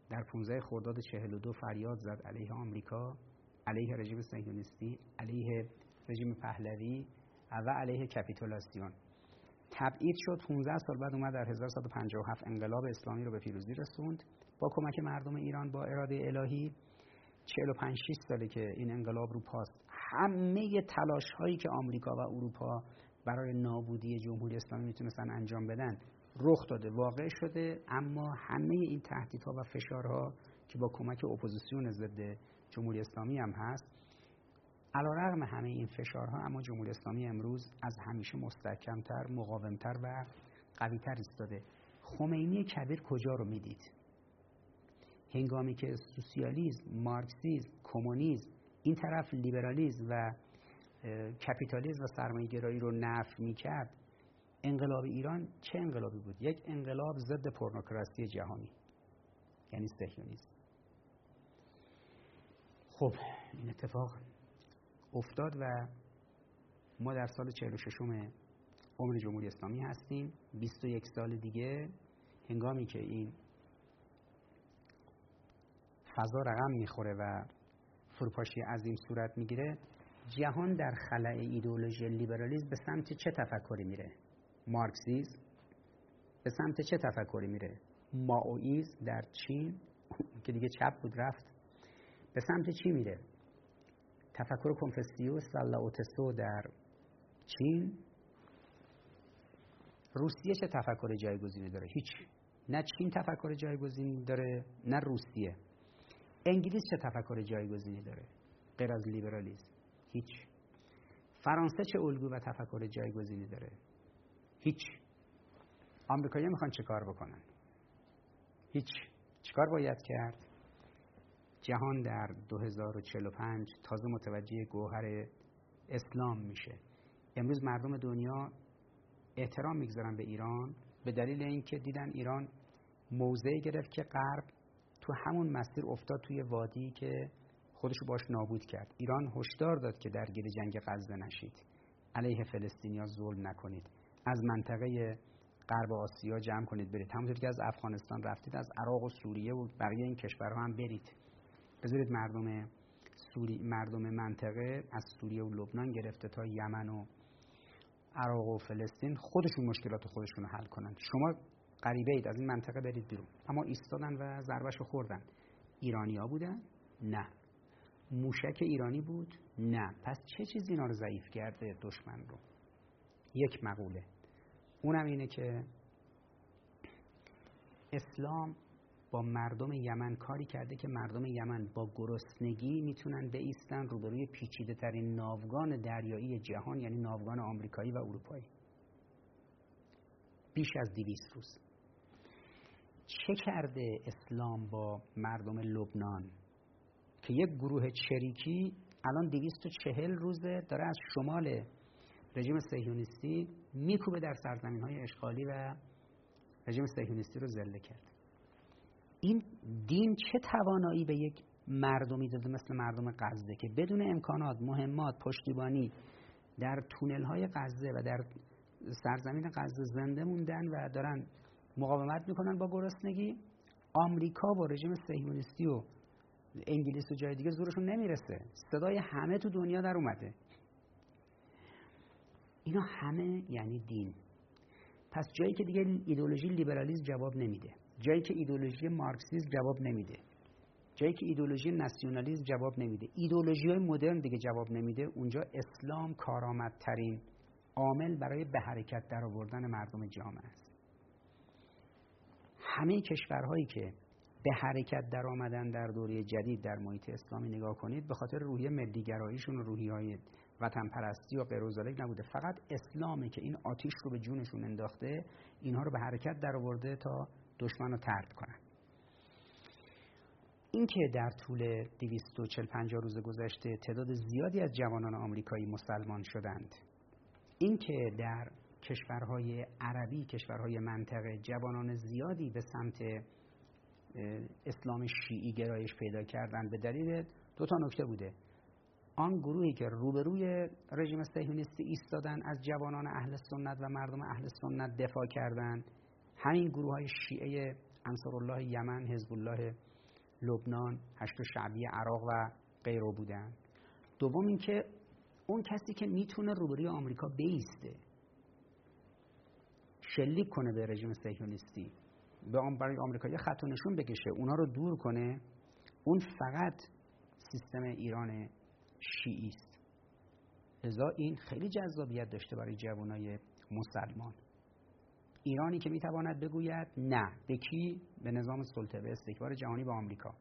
در پانزده خرداد چهل و دو فریاد زد علیه آمریکا، علیه رژیم صهیونیستی، علیه رژیم پهلوی و علیه کپیتولاسیون. تبعید شد. پانزده سال بعد اومد در هزار و سیصد و پنجاه و هفت انقلاب اسلامی رو به پیروزی رسوند با کمک مردم ایران با اراده الهی. چهل و پنج شش ساله که این انقلاب رو پاست. همه تلاش هایی که آمریکا و اروپا برای نابودی جمهوری اسلامی میتونستن انجام بدن رخ داده، واقع شده، اما همه این تهدیدها و فشارها که با کمک اپوزیسیون ضد جمهوری اسلامی هم هست، علیرغم همه این فشارها، اما جمهوری اسلامی امروز از همیشه مستحکمتر، مقاومتر و قویتر ایستاده. خمینی کبیر کجا رو میدید؟ هنگامی که سوسیالیسم، مارکسیسم، کمونیسم، این طرف لیبرالیسم و کپیتالیسم و سرمایه‌گرایی رو نفی میکرد، انقلاب ایران چه انقلابی بود؟ یک انقلاب ضد پورنوکراسی جهانی، یعنی صهیونیسم. خب این اتفاق افتاد و ما در سال چهل و ششم عمر جمهوری اسلامی هستیم. بیست و یک سال دیگه هنگامی که این فضا رقم میخوره و فروپاشی عظیم صورت میگیره، جهان در خلأ ایدئولوژی لیبرالیسم به سمت چه تفکری میره؟ مارکسیسم. به سمت چه تفکری میره؟ مائویسم در چین که دیگه چپ بود رفت. به سمت چی میره؟ تفکر کنفوسیوس و لاو تسو در چین. روسیه چه تفکر جایگزینی داره؟ هیچ. نه چین تفکر جایگزینی داره، نه روسیه. انگلیس چه تفکر جایگزینی داره غیر از لیبرالیسم؟ هیچ. فرانسه چه الگو و تفکر جایگزینی داره؟ هیچ. آمریکایی‌ها میخوان چه کار بکنن؟ هیچ. چیکار باید کرد؟ جهان در دو هزار و چهل و پنج تازه متوجه گوهر اسلام میشه. امروز مردم دنیا احترام میگذارن به ایران به دلیل اینکه دیدن ایران موضعی گرفت که غرب تو همون مسیر افتاد توی وادی که خودشو باش نابود کرد. ایران هشدار داد که درگیر جنگ غزه نشید، علیه فلسطینیا ظلم نکنید، از منطقه غرب آسیا جمع کنید برید، همونطور که از افغانستان رفتید از عراق و سوریه و بقیه این کشورها هم برید. بذارید مردم سوری مردم منطقه از سوریه و لبنان گرفته تا یمن و عراق و فلسطین خودشون مشکلات خودشون رو حل کنن. شما غریبه اید، از این منطقه برید بیرون. اما ایستادن و ضربه‌شو خوردن. ایرانی‌ها بودن؟ نه. موشک ایرانی بود؟ نه. پس چه چیزی اینا رو ضعیف کرده دشمن رو؟ یک مقوله، اونم اینه که اسلام با مردم یمن کاری کرده که مردم یمن با گرسنگی میتونن بایستن روبروی پیچیده ترین ناوگان دریایی جهان، یعنی ناوگان آمریکایی و اروپایی، بیش از دویست روز. چه کرده اسلام با مردم لبنان که یک گروه چریکی الان دویست و چهل روزه داره از شمال رژیم صهیونیستی میکوبه در سرزمین‌های اشغالی و رژیم صهیونیستی رو ذله کرد. این دین چه توانایی به یک مردمی داده مثل مردم غزه که بدون امکانات، مهمات، پشتیبانی در تونل‌های غزه و در سرزمین غزه زنده موندن و دارن مقاومت میکنن با گرسنگی. آمریکا با رژیم صهیونیستی و انگلیس و جای دیگه زورشون نمیرسه. صدای همه تو دنیا در اومده. اینا همه یعنی دین. پس جایی که دیگه ایدئولوژی لیبرالیسم جواب نمیده، جایی که ایدئولوژی مارکسیسم جواب نمیده، جایی که ایدئولوژی ناسیونالیسم جواب نمیده، ایدئولوژی‌های مدرن دیگه جواب نمیده، اونجا اسلام کارآمدترین عامل برای به حرکت درآوردن مردم جامعه است. همه کشورهایی که به حرکت در آمدن در دوره جدید در محیط اسلامی نگاه کنید، به خاطر روحیه ملی‌گراییشون و روحیه‌های وطن پرستی و غیر و ذالک نبوده، فقط اسلامه که این آتش رو به جونشون انداخته، اینها رو به حرکت در آورده تا دشمن رو طرد کنن. این که در طول دویست و چهل پنجاه روز گذشته تعداد زیادی از جوانان آمریکایی مسلمان شدند، این که در کشورهای عربی، کشورهای منطقه جوانان زیادی به سمت اسلام شیعی گرایش پیدا کردند، به دلیل دو تا نکته بوده. آن گروهی که روبروی رژیم صهیونیستی ایستادن از جوانان اهل سنت و مردم اهل سنت دفاع کردند، همین گروه‌های شیعه انصارالله یمن، حزب الله لبنان، هشت شعبی عراق و غیره بودن. دوم اینکه اون کسی که میتونه روبروی آمریکا بیسته، شلیک کنه به رژیم صهیونیستی، به آن برای آمریکایی خط و نشون بکشه، اونا رو دور کنه، اون فقط سیستم ایران شیعی است. لذا این خیلی جذابیت داشته برای جوانای مسلمان. ایرانی که میتواند بگوید نه به کی؟ به نظام سلطه، به استکبار جهانی، به آمریکا.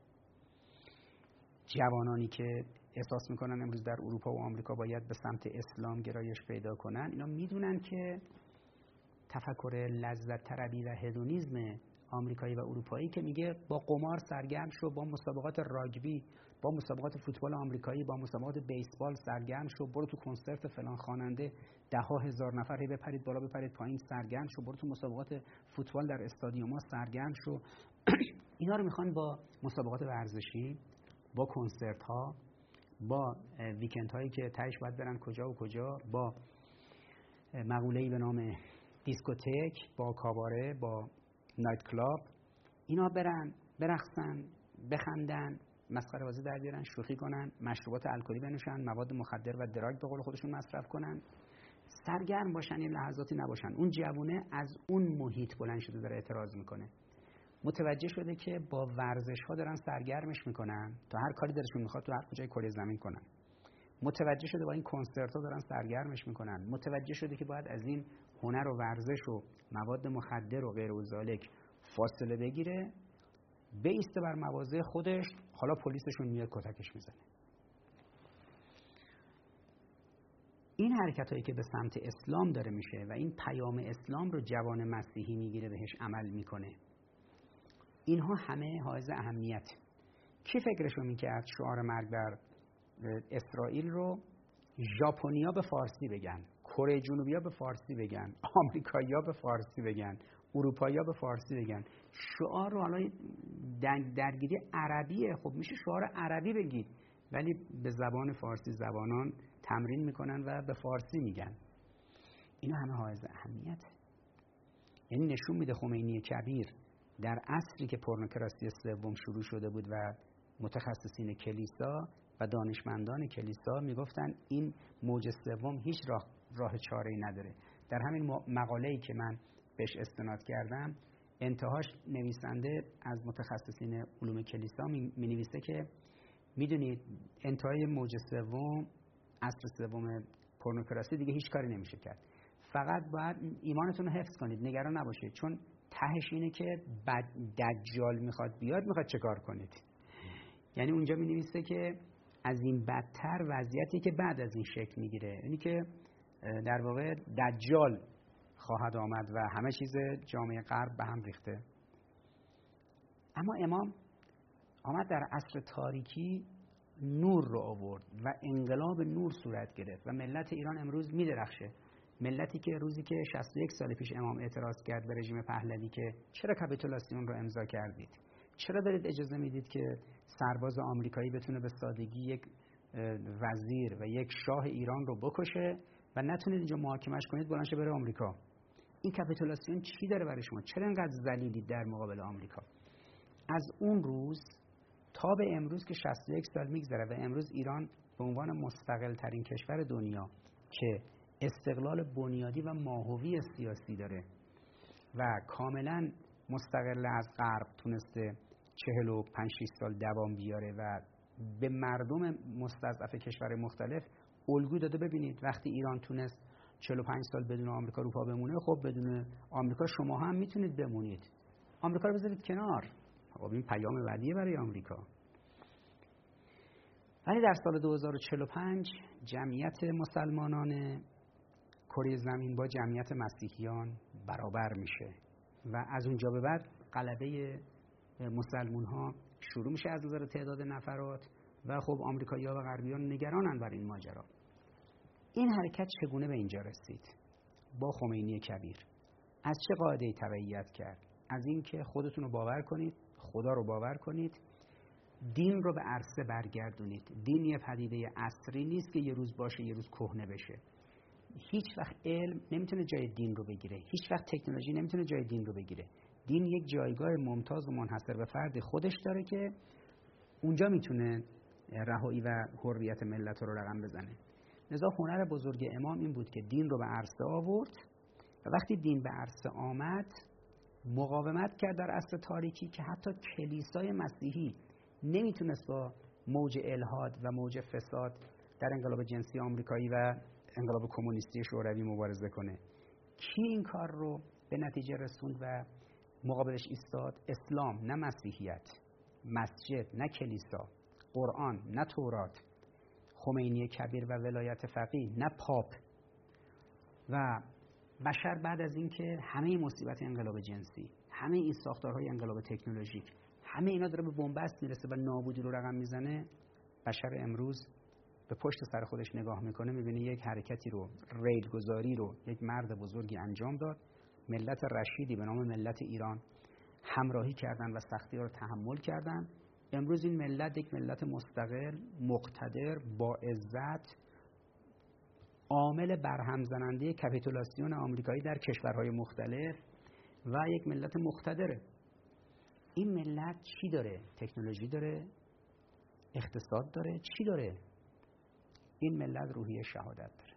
جوانانی که احساس میکنن امروز در اروپا و آمریکا باید به سمت اسلام گرایش پیدا کنن، اینا میدونن که تفکر لذت طلبی و هدونیسم آمریکایی و اروپایی که میگه با قمار سرگرم شو، با مسابقات راگبی، با مسابقات فوتبال آمریکایی، با مسابقات بیسبال سرگرم شو، برو تو کنسرت فلان خواننده ده ها هزار نفر بپرید بالا بپرید پایین سرگرم شو، برو تو مسابقات فوتبال در استادیوم‌ها سرگرم شو. اینا رو میخوان با مسابقات ورزشی، با کنسرت ها، با ویکند هایی که تهش باید برن کجا و کجا، با مقوله‌ای به نام دیسکوتک، با کاباره، با نایت کلاب، اینا برن برقصن، بخندن، مسخره بازی در بیارن، شوخی کنن، مشروبات الکلی بنوشن، مواد مخدر و دراگ به قول خودشون مصرف کنن، سرگرم باشن، این لحظاتی نباشن. اون جوونه از اون محیط بلند شده داره اعتراض میکنه، متوجه شده که با ورزش ها دارن سرگرمش میکنن تا هر کاری دلشون میخواد تو هر کجای کره زمین کنن. متوجه شده با این کنسرت ها دارن سرگرمش میکنن. متوجه شده که باید از این هنر و ورزش و مواد مخدر و غیر و ذالک فاصله بگیره، بیسته بر مواضع خودش. حالا پلیسشون میاد کتکش میزنه. این حرکت هایی که به سمت اسلام داره میشه و این پیام اسلام رو جوان مسیحی میگیره بهش عمل میکنه، اینها همه حائز اهمیت. کی فکرشو میکرد شعار مرگ بر اسرائیل رو ژاپنیا به فارسی بگن، کره جنوبیا به فارسی بگن، آمریکایی‌ها به فارسی بگن، اروپایی‌ها به فارسی بگن؟ شعار رو حالا درگیری عربیه، خب میشه شعار عربی بگید، ولی به زبان فارسی زبانان تمرین میکنن و به فارسی میگن. اینا همه حائز اهمیت. یعنی نشون میده خمینی کبیر در عصری که پورنوکراسی سوم شروع شده بود و متخصصین کلیسا و دانشمندان کلیسا میگفتن این موج سوم هیچ راه راه چاره‌ای نداره. در همین مقاله‌ای که من بهش استناد کردم، انتهاش نویسنده از متخصصین علوم کلیسا می نویسه که میدونید انتهای موج سوم، عصر سوم پورنوکراسی، دیگه هیچ کاری نمیشه کرد. فقط باید ایمانتون رو حفظ کنید، نگران نباشید، چون تهش اینه که بعد دجال میخواد بیاد، میخواد چه کار کنید. یعنی اونجا می نویسه که از این بدتر وضعیتی که بعد از این شکل میگیره، یعنی که در واقع دجال خواهد آمد و همه چیز جامعه غرب به هم ریخته. اما امام آمد در عصر تاریکی نور رو آورد و انقلاب نور صورت گرفت و ملت ایران امروز میدرخشه. ملتی که روزی که شصت و یک سال پیش امام اعتراض کرد به رژیم پهلوی که چرا کاپیتولاسیون رو امضا کردید، چرا دارید اجازه میدید که سرباز آمریکایی بتونه به سادگی یک وزیر و یک شاه ایران رو بکشه و نتونید اینجا محاکمش کنید، بلند شه بره آمریکا؟ این کاپیتولاسیون چی داره برای شما؟ چرا اینقدر ذلیلید در مقابل آمریکا؟ از اون روز تا به امروز که شصت و یک سال میگذره و امروز ایران به عنوان مستقل ترین کشور دنیا که استقلال بنیادی و ماهوی سیاسی داره و کاملا مستقل از غرب تونسته چهل و پنج شش سال دوام بیاره و به مردم مستضعف کشور مختلف الگو داده. ببینید وقتی ایران تونست چهل و پنج سال بدون آمریکا رو پا بمونه، خب بدون آمریکا شما هم میتونید بمونید، آمریکا رو بذارید کنار. خب این پیام بعدیه برای آمریکا. ولی در سال دو هزار و چهل و پنج جمعیت مسلمانان کره زمین با جمعیت مسیحیان برابر میشه و از اونجا به بعد غلبه مسلمون ها شروع میشه از نظر تعداد نفرات و خب آمریکایی‌ها و غربیان نگرانن بر این ماجرا. این حرکت چگونه به اینجا رسید؟ با خمینی کبیر. از چه قاعده‌ای تبعیت کرد؟ از اینکه خودتون رو باور کنید، خدا رو باور کنید، دین رو به عرصه برگردونید. دین یه پدیده عصری نیست که یه روز باشه یه روز کهنه بشه. هیچ وقت علم نمیتونه جای دین رو بگیره، هیچ وقت تکنولوژی نمیتونه جای دین رو بگیره. دین یک جایگاه ممتاز و منحصر به فرد خودش داره که اونجا میتونه رهایی و حریت ملت رو رقم بزنه. لذا هنر بزرگ امام این بود که دین رو به عرصه آورد و وقتی دین به عرصه آمد مقاومت کرد در عصر تاریکی که حتی کلیسای مسیحی نمیتونست با موج الحاد و موج فساد در انقلاب جنسی آمریکایی و انقلاب کمونیستی شوروی مبارزه کنه. کی این کار رو به نتیجه رسوند و مقابلش ایستاد؟ اسلام، نه مسیحیت. مسجد، نه کلیسا. قرآن، نه تورات. خمینی کبیر و ولایت فقیه، نه پاپ. و بشر بعد از این که همه مصیبت انقلاب جنسی، همه این ساختارهای انقلاب تکنولوژیک، همه اینا داره به بنبست میرسه و نابودی رو رقم میزنه، بشر امروز به پشت سر خودش نگاه میکنه، میبینه یک حرکتی رو، ریلگذاری رو یک مرد بزرگی انجام داد، ملت رشیدی به نام ملت ایران همراهی کردن و سختی رو تحمل کردن. امروز این ملت یک ملت مستقل، مقتدر، با عزت، عامل برهم زننده کپیتولاسیون آمریکایی در کشورهای مختلف و یک ملت مقتدره. این ملت چی داره؟ تکنولوژی داره؟ اقتصاد داره؟ چی داره؟ این ملت روحیه شهادت داره.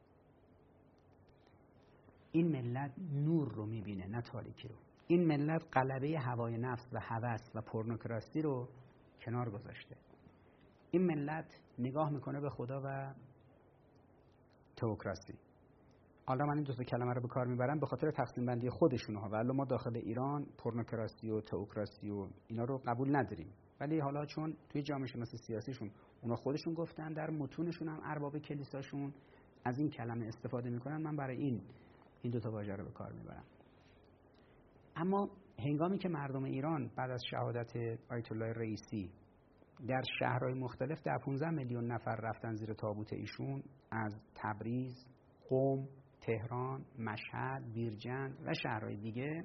این ملت نور رو میبینه، نه تاریکی رو. این ملت غلبه هوای نفس و هوس و پورنوکراسی رو کنار گذاشته. این ملت نگاه میکنه به خدا و تئوکراسی. حالا من این دو تا کلمه رو به کار میبرم به خاطر تقسیم بندی خودشونها، ولی ما داخل ایران پورنوکراسی و تئوکراسی و اینا رو قبول نداریم، ولی حالا چون توی جامعه شناسی سیاسیشون اونا خودشون گفتن، در متونشون هم ارباب کلیساشون از این کلمه استفاده میکنن، من برای این این دو تا واژه رو به کار میبرم. اما هنگامی که مردم ایران بعد از شهادت آیت الله رئیسی در شهرهای مختلف در پانزده میلیون نفر رفتن زیر تابوت ایشون، از تبریز، قم، تهران، مشهد، بیرجند و شهرهای دیگه،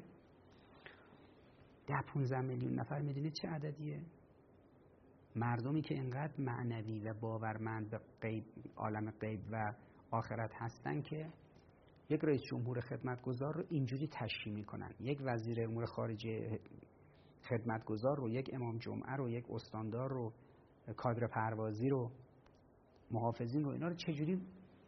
در پانزده میلیون نفر میدونید چه عددیه؟ مردمی که اینقدر معنوی و باورمند به غیب، عالم غیب و آخرت هستن که یک رئیس جمهور خدمتگزار رو اینجوری تشریح میکنن، یک وزیر امور خارجه خدمتگزار رو، یک امام جمعه رو، یک استاندار رو، کادر پروازی رو، محافظین رو، اینا رو چجوری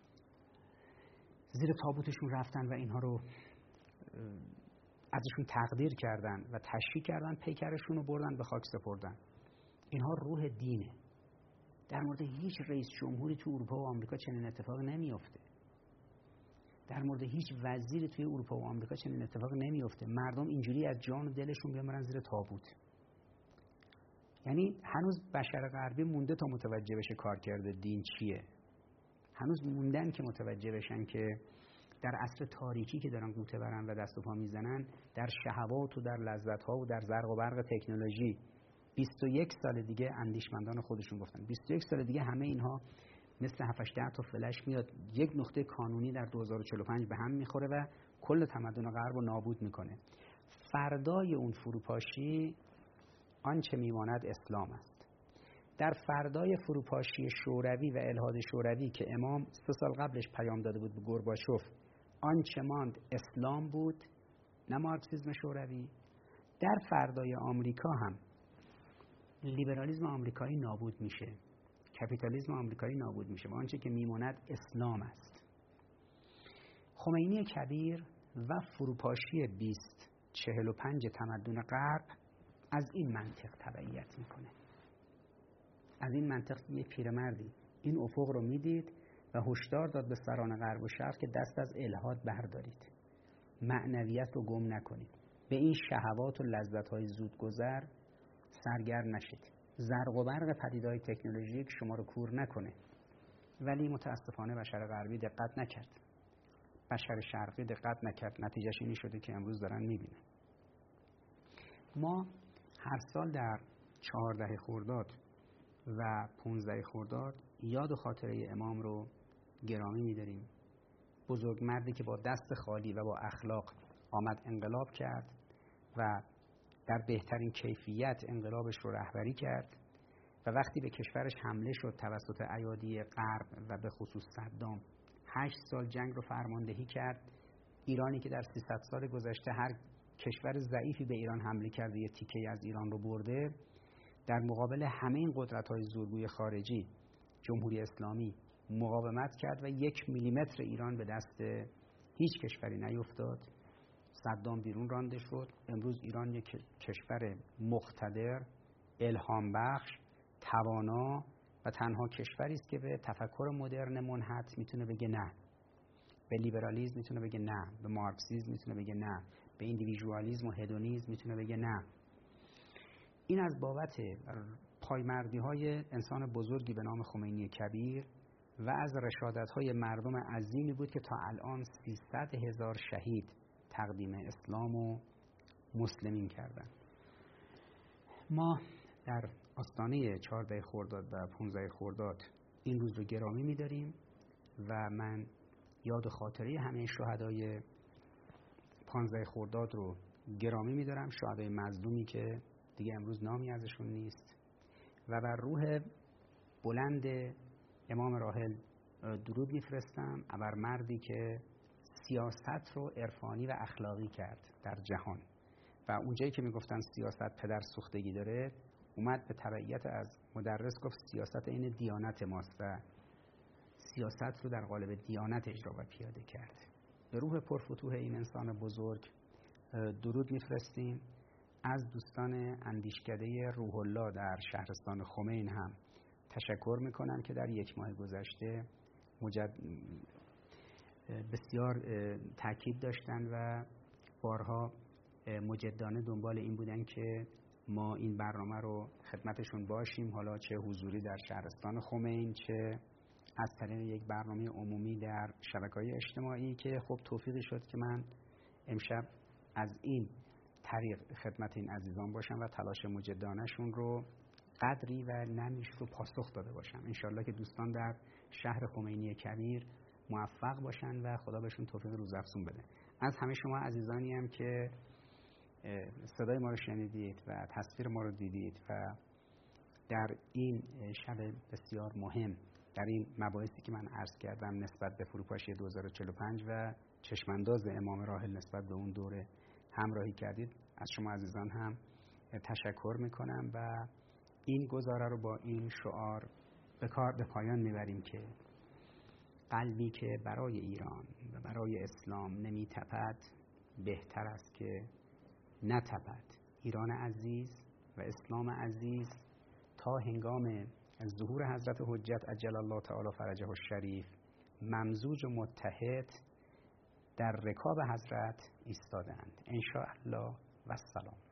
زیر تابوتشون رفتن و اینها رو ازشون تقدیر کردن و تشریح کردن، پیکرشون رو بردن به خاک سپردن. اینها روح دینه. در مورد هیچ رئیس جمهوری تو اروپا و آمریکا چنین اتفاق نمیفته. در مورد هیچ وزیری توی اروپا و آمریکا چنین اتفاق نمیفته. مردم اینجوری از جان و دلشون بمیرن زیر تابوت. یعنی هنوز بشر غربی مونده تا متوجه بشه کارکرد دین چیه. هنوز موندن که متوجه بشن که در عصر تاریکی که دارن قوطه برن و دست و پا میزنن، در شهوات و در لذت‌ها و در زرق و برق تکنولوژی، بیست و یک سال دیگه اندیشمندان خودشون گفتن بیست و یک سال دیگه همه اینها مثل هفت هشت تا فلش میاد، یک نقطه کانونی در دو هزار و چهل و پنج به هم میخوره و کل تمدن غرب رو نابود میکنه. فردای اون فروپاشی آنچه میماند اسلام است. در فردای فروپاشی شوروی و الحاد شوروی که امام سه سال قبلش پیام داده بود به گورباچوف، آنچه ماند اسلام بود، نه مارکسیسم شوروی. در فردای آمریکا هم لیبرالیسم آمریکایی نابود میشه، کپیتالیسم آمریکایی نابود میشه و آنچه که میماند اسلام است. خمینی کبیر و فروپاشی بیست چهل و پنج تمدن غرب از این منطق تبعیت میکنه. از این منطق یه پیرمردی این افق رو میدید و هشدار داد به سران غرب و شرق که دست از الحاد بردارید، معنویت رو گم نکنید، به این شهوات و لذت‌های زودگذر سرگرم نشید، زرق و برق پدیده‌های تکنولوژیک شما رو کور نکنه. ولی متاسفانه بشر غربی دقت نکرد، بشر شرقی دقت نکرد، نتیجهش اینی شده که امروز دارن میبینن. ما هر سال در چهارده خرداد و پانزده خرداد یاد و خاطره امام رو گرامی می‌داریم. بزرگ مردی که با دست خالی و با اخلاق آمد انقلاب کرد و در بهترین کیفیت انقلابش رو رهبری کرد و وقتی به کشورش حمله شد توسط ایادی غرب و به خصوص صدام، هشت سال جنگ رو فرماندهی کرد. ایرانی که در سیصد سال گذشته هر کشور ضعیفی به ایران حمله کرده، یه تیکه از ایران رو برده، در مقابل همه این قدرت‌های زورگوی خارجی جمهوری اسلامی مقاومت کرد و یک میلیمتر ایران به دست هیچ کشوری نیفتاد. صدام بیرون رانده شد. امروز ایران یک کشور مقتدر، الهام بخش، توانا و تنها کشوری است که به تفکر مدرن منحط میتونه بگه نه، به لیبرالیسم میتونه بگه نه، به مارکسیسم میتونه بگه نه، به ایندیویدوالیسم و هدونیسم میتونه بگه نه. این از بابت پایمردی های انسان بزرگی به نام خمینی کبیر و از رشادت های مردم عظیمی بود که تا الان سیصد هزار شهید تقدیم اسلام و مسلمین کردن. ما در آستانه چهارده خرداد و پانزده خرداد این روز رو گرامی می‌داریم و من یاد خاطره همه شهدای پانزده خرداد رو گرامی می‌دارم، شهدای مظلومی که دیگه امروز نامی ازشون نیست، و بر روح بلند امام راحل درود میفرستم، بر مردی که سیاست رو عرفانی و اخلاقی کرد در جهان و اونجایی که میگفتن سیاست پدر سوختگی داره، اومد به تبعیت از مدرس گفت سیاست این دیانت ماست و سیاست رو در قالب دیانت اجرا و پیاده کرد. به روح پرفتوح این انسان بزرگ درود میفرستیم. از دوستان اندیشکده روح الله در شهرستان خمین هم تشکر میکنم که در یک ماه گذشته مجد... بسیار تاکید داشتن و بارها مجدانه دنبال این بودن که ما این برنامه رو خدمتشون باشیم، حالا چه حضوری در شهرستان خمین، چه از طریق یک برنامه عمومی در شبکه‌های اجتماعی، که خب توفیقی شد که من امشب از این طریق خدمت این عزیزان باشم و تلاش مجدانشون رو قدری و نمیش رو پاسخ داده باشم. انشالله که دوستان در شهر خمینی کبیر موفق باشن و خدا بهشون توفیق روزافزون بده. از همه شما عزیزانی هم که صدای ما رو شنیدید و تصویر ما رو دیدید و در این شب بسیار مهم در این مباحثی که من عرض کردم نسبت به فروپاشی دو هزار و چهل و پنج و چشمانداز امام راحل نسبت به اون دوره همراهی کردید، از شما عزیزان هم تشکر میکنم و این گزاره رو با این شعار به کار به پایان میبریم که قلبی که برای ایران و برای اسلام نمی تپد بهتر است که نتپد. ایران عزیز و اسلام عزیز تا هنگام ظهور حضرت حجت عجل الله تعالی فرجه الشریف ممزوج و متحد در رکاب حضرت ایستادند. ان شاء الله و السلام.